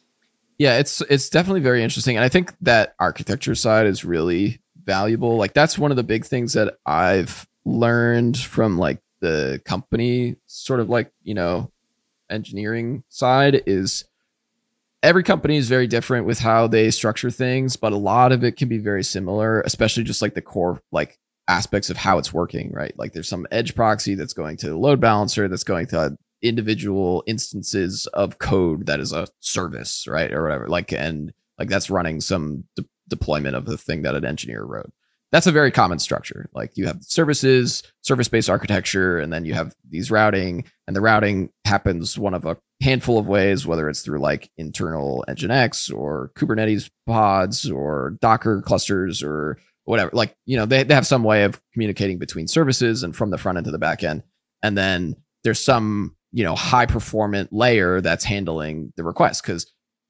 Yeah, it's it's definitely very interesting. And I think that architecture side is really valuable. Like that's one of the big things that I've learned from like the company sort of like, you know, engineering side is every company is very different with how they structure things, but a lot of it can be very similar, especially just like the core like aspects of how it's working, right? Like there's some edge proxy that's going to the load balancer, that's going to individual instances of code that is a service, right? Or whatever, like, and like that's running some de- deployment of the thing that an engineer wrote. That's a very common structure. Like you have services, service-based architecture, and then you have these routing, and the routing happens one of a handful of ways, whether it's through like internal Nginx or Kubernetes pods or Docker clusters or whatever. Like, you know, they, they have some way of communicating between services and from the front end to the back end. And then there's some, you know, high performant layer that's handling the request. Because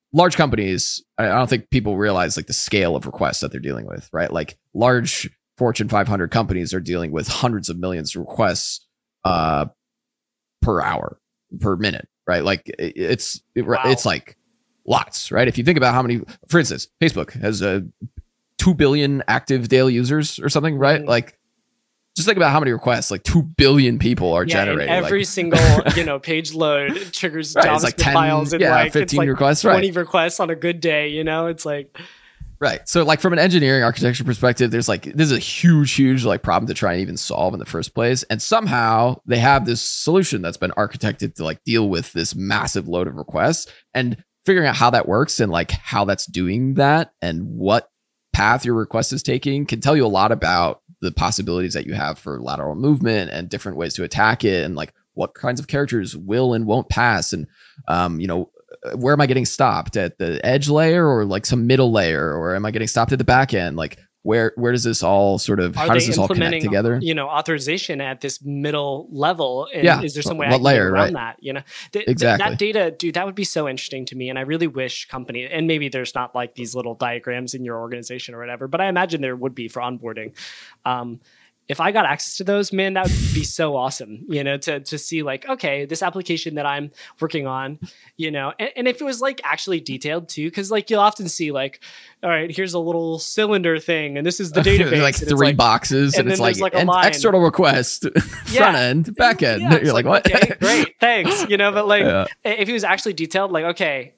large companies, I I don't think people realize like the scale of requests that they're dealing with, right? Like large Fortune five hundred companies are dealing with hundreds of millions of requests uh, per hour, per minute, right? Like it, it's it, Wow. it's like lots, right? If you think about how many, for instance, Facebook has a two billion active daily users or something, right? Mm-hmm. Like just think about how many requests like two billion people are yeah, generating. and every like, single you know page load triggers right, JavaScript it's like ten, files and yeah, like fifteen it's like requests, twenty right? requests on a good day. You know, it's like Right. So like from an engineering architecture perspective, there's like, this is a huge, huge like problem to try and even solve in the first place. And somehow they have this solution that's been architected to like deal with this massive load of requests, and figuring out how that works and like how that's doing that and what path your request is taking can tell you a lot about the possibilities that you have for lateral movement and different ways to attack it, and like what kinds of characters will and won't pass. And, um, you know, where am I getting stopped, at the edge layer or like some middle layer, or am I getting stopped at the back end? Like where where does this all sort of, are how does they this all connect implementing together? you know authorization at this middle level? And Yeah. is there some way What I can layer, get around right. that? You know, Th- th- Exactly. that data, dude, that would be so interesting to me. And I really wish company, and maybe there's not like these little diagrams in your organization or whatever, but I imagine there would be for onboarding. Um, if I got access to those, man, that would be so awesome, you know, to to see like, okay, this application that I'm working on, you know, and, and if it was like actually detailed too, because like you'll often see like, all right, here's a little cylinder thing, and this is the database. like and three it's like, boxes, and and, it's then like, there's like a en- line. external request, Yeah. front end, back end. Yeah, it's You're like, like, what? okay, great, thanks, you know, but like Yeah. if it was actually detailed, like, okay,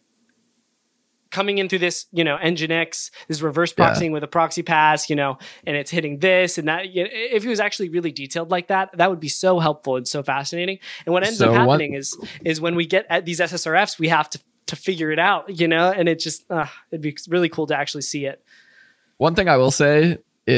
coming in through this, you know, Nginx, this reverse Yeah. proxying with a proxy pass, you know, and it's hitting this and that. You know, if it was actually really detailed like that, that would be so helpful and so fascinating. And what ends So up what- happening is is when we get at these S S R Fs, we have to to figure it out, you know, and it just uh, it'd be really cool to actually see it. One thing I will say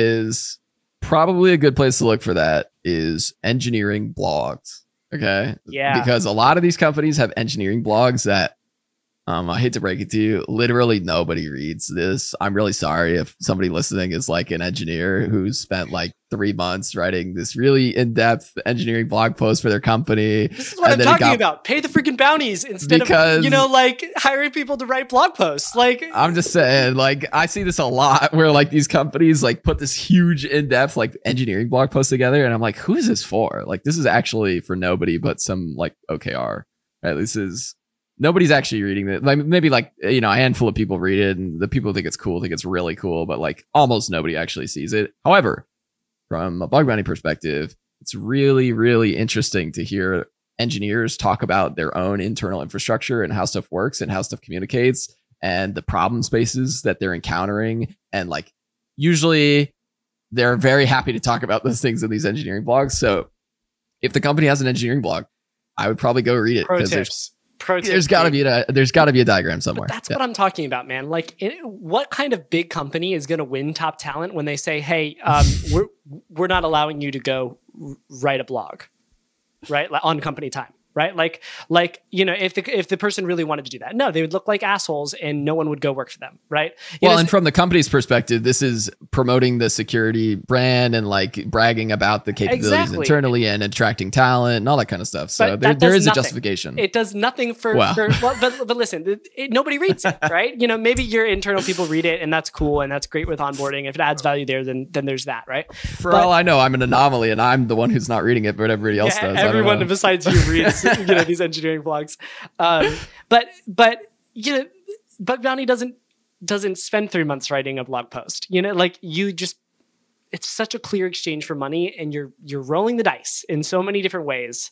is probably a good place to look for that is engineering blogs. Okay. Yeah. Because a lot of these companies have engineering blogs that, um, I hate to break it to you, literally nobody reads this. I'm really sorry if somebody listening is like an engineer who's spent like three months writing this really in-depth engineering blog post for their company. This is what and I'm then it talking got- about. Pay the freaking bounties instead Because- of, you know, like hiring people to write blog posts. Like, I'm just saying, like, I see this a lot where like these companies like put this huge in-depth like engineering blog post together, and I'm like, who is this for? Like, this is actually for nobody but some like O K R. Right? This is nobody's actually reading it. Like maybe like, you know, a handful of people read it, and the people who think it's cool think it's really cool, but like almost nobody actually sees it. However, from a bug bounty perspective, it's really, really interesting to hear engineers talk about their own internal infrastructure and how stuff works and how stuff communicates and the problem spaces that they're encountering. And like, usually they're very happy to talk about those things in these engineering blogs. So if the company has an engineering blog, I would probably go read it. pro 'cause there's, tips. Pro tips. there's gotta baby. be a, there's gotta be a diagram somewhere. But that's Yeah. what I'm talking about, man. Like, it, what kind of big company is going to win top talent when they say, "Hey, um, we're we're not allowing you to go r- write a blog, right, like, on company time." Right, like, like you know, if the if the person really wanted to do that, no, they would look like assholes, and no one would go work for them, right? You Well, know, and from the company's perspective, this is promoting the security brand and like bragging about the capabilities Exactly. internally and attracting talent and all that kind of stuff. So But there, that there does is a nothing. justification. it does nothing for, Wow. for well, but but listen, it, it- nobody reads it, right? You know, maybe your internal people read it, and that's cool, and that's great with onboarding. If it adds value there, then then there's that, right? For but- all I know, I'm an anomaly and I'm the one who's not reading it, but everybody else Yeah, does. I don't everyone know. besides you reads, you know, these engineering blogs. Um, but but you know, Bug Bounty doesn't doesn't spend three months writing a blog post. You know, like you just, it's such a clear exchange for money, and you're you're rolling the dice in so many different ways.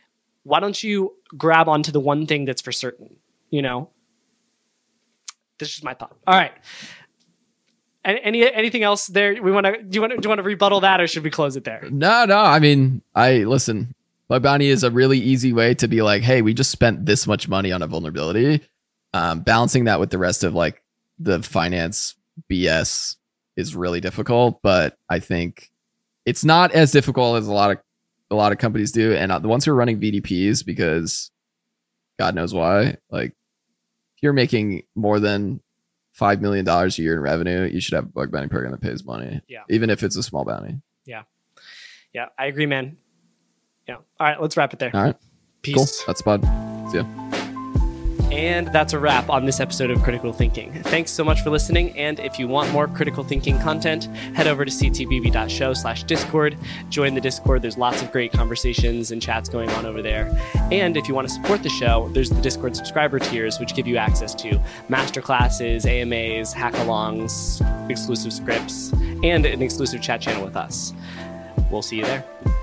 Why don't you grab onto the one thing that's for certain? You know, this is my thought. All right. Any, any anything else there? We want to do you want to do you want to rebuttal that, or should we close it there? No, no. I mean, I listen. Bug bounty is a really easy way to be like, hey, we just spent this much money on a vulnerability. Um, balancing that with the rest of like the finance B S is really difficult, but I think it's not as difficult as a lot of a lot of companies do. And uh, the ones who are running V D Ps, because God knows why, like if you're making more than five million dollars a year in revenue, you should have a bug bounty program that pays money. Yeah. Even if it's a small bounty. Yeah, I agree, man. Yeah. All right, let's wrap it there. All right. Peace. Cool. That's Bud. See ya. And that's a wrap on this episode of Critical Thinking. Thanks so much for listening. And if you want more Critical Thinking content, head over to ctbb.show slash Discord. Join the Discord. There's lots of great conversations and chats going on over there. And if you want to support the show, there's the Discord subscriber tiers, which give you access to masterclasses, A M As, hack-alongs, exclusive scripts, and an exclusive chat channel with us. We'll see you there.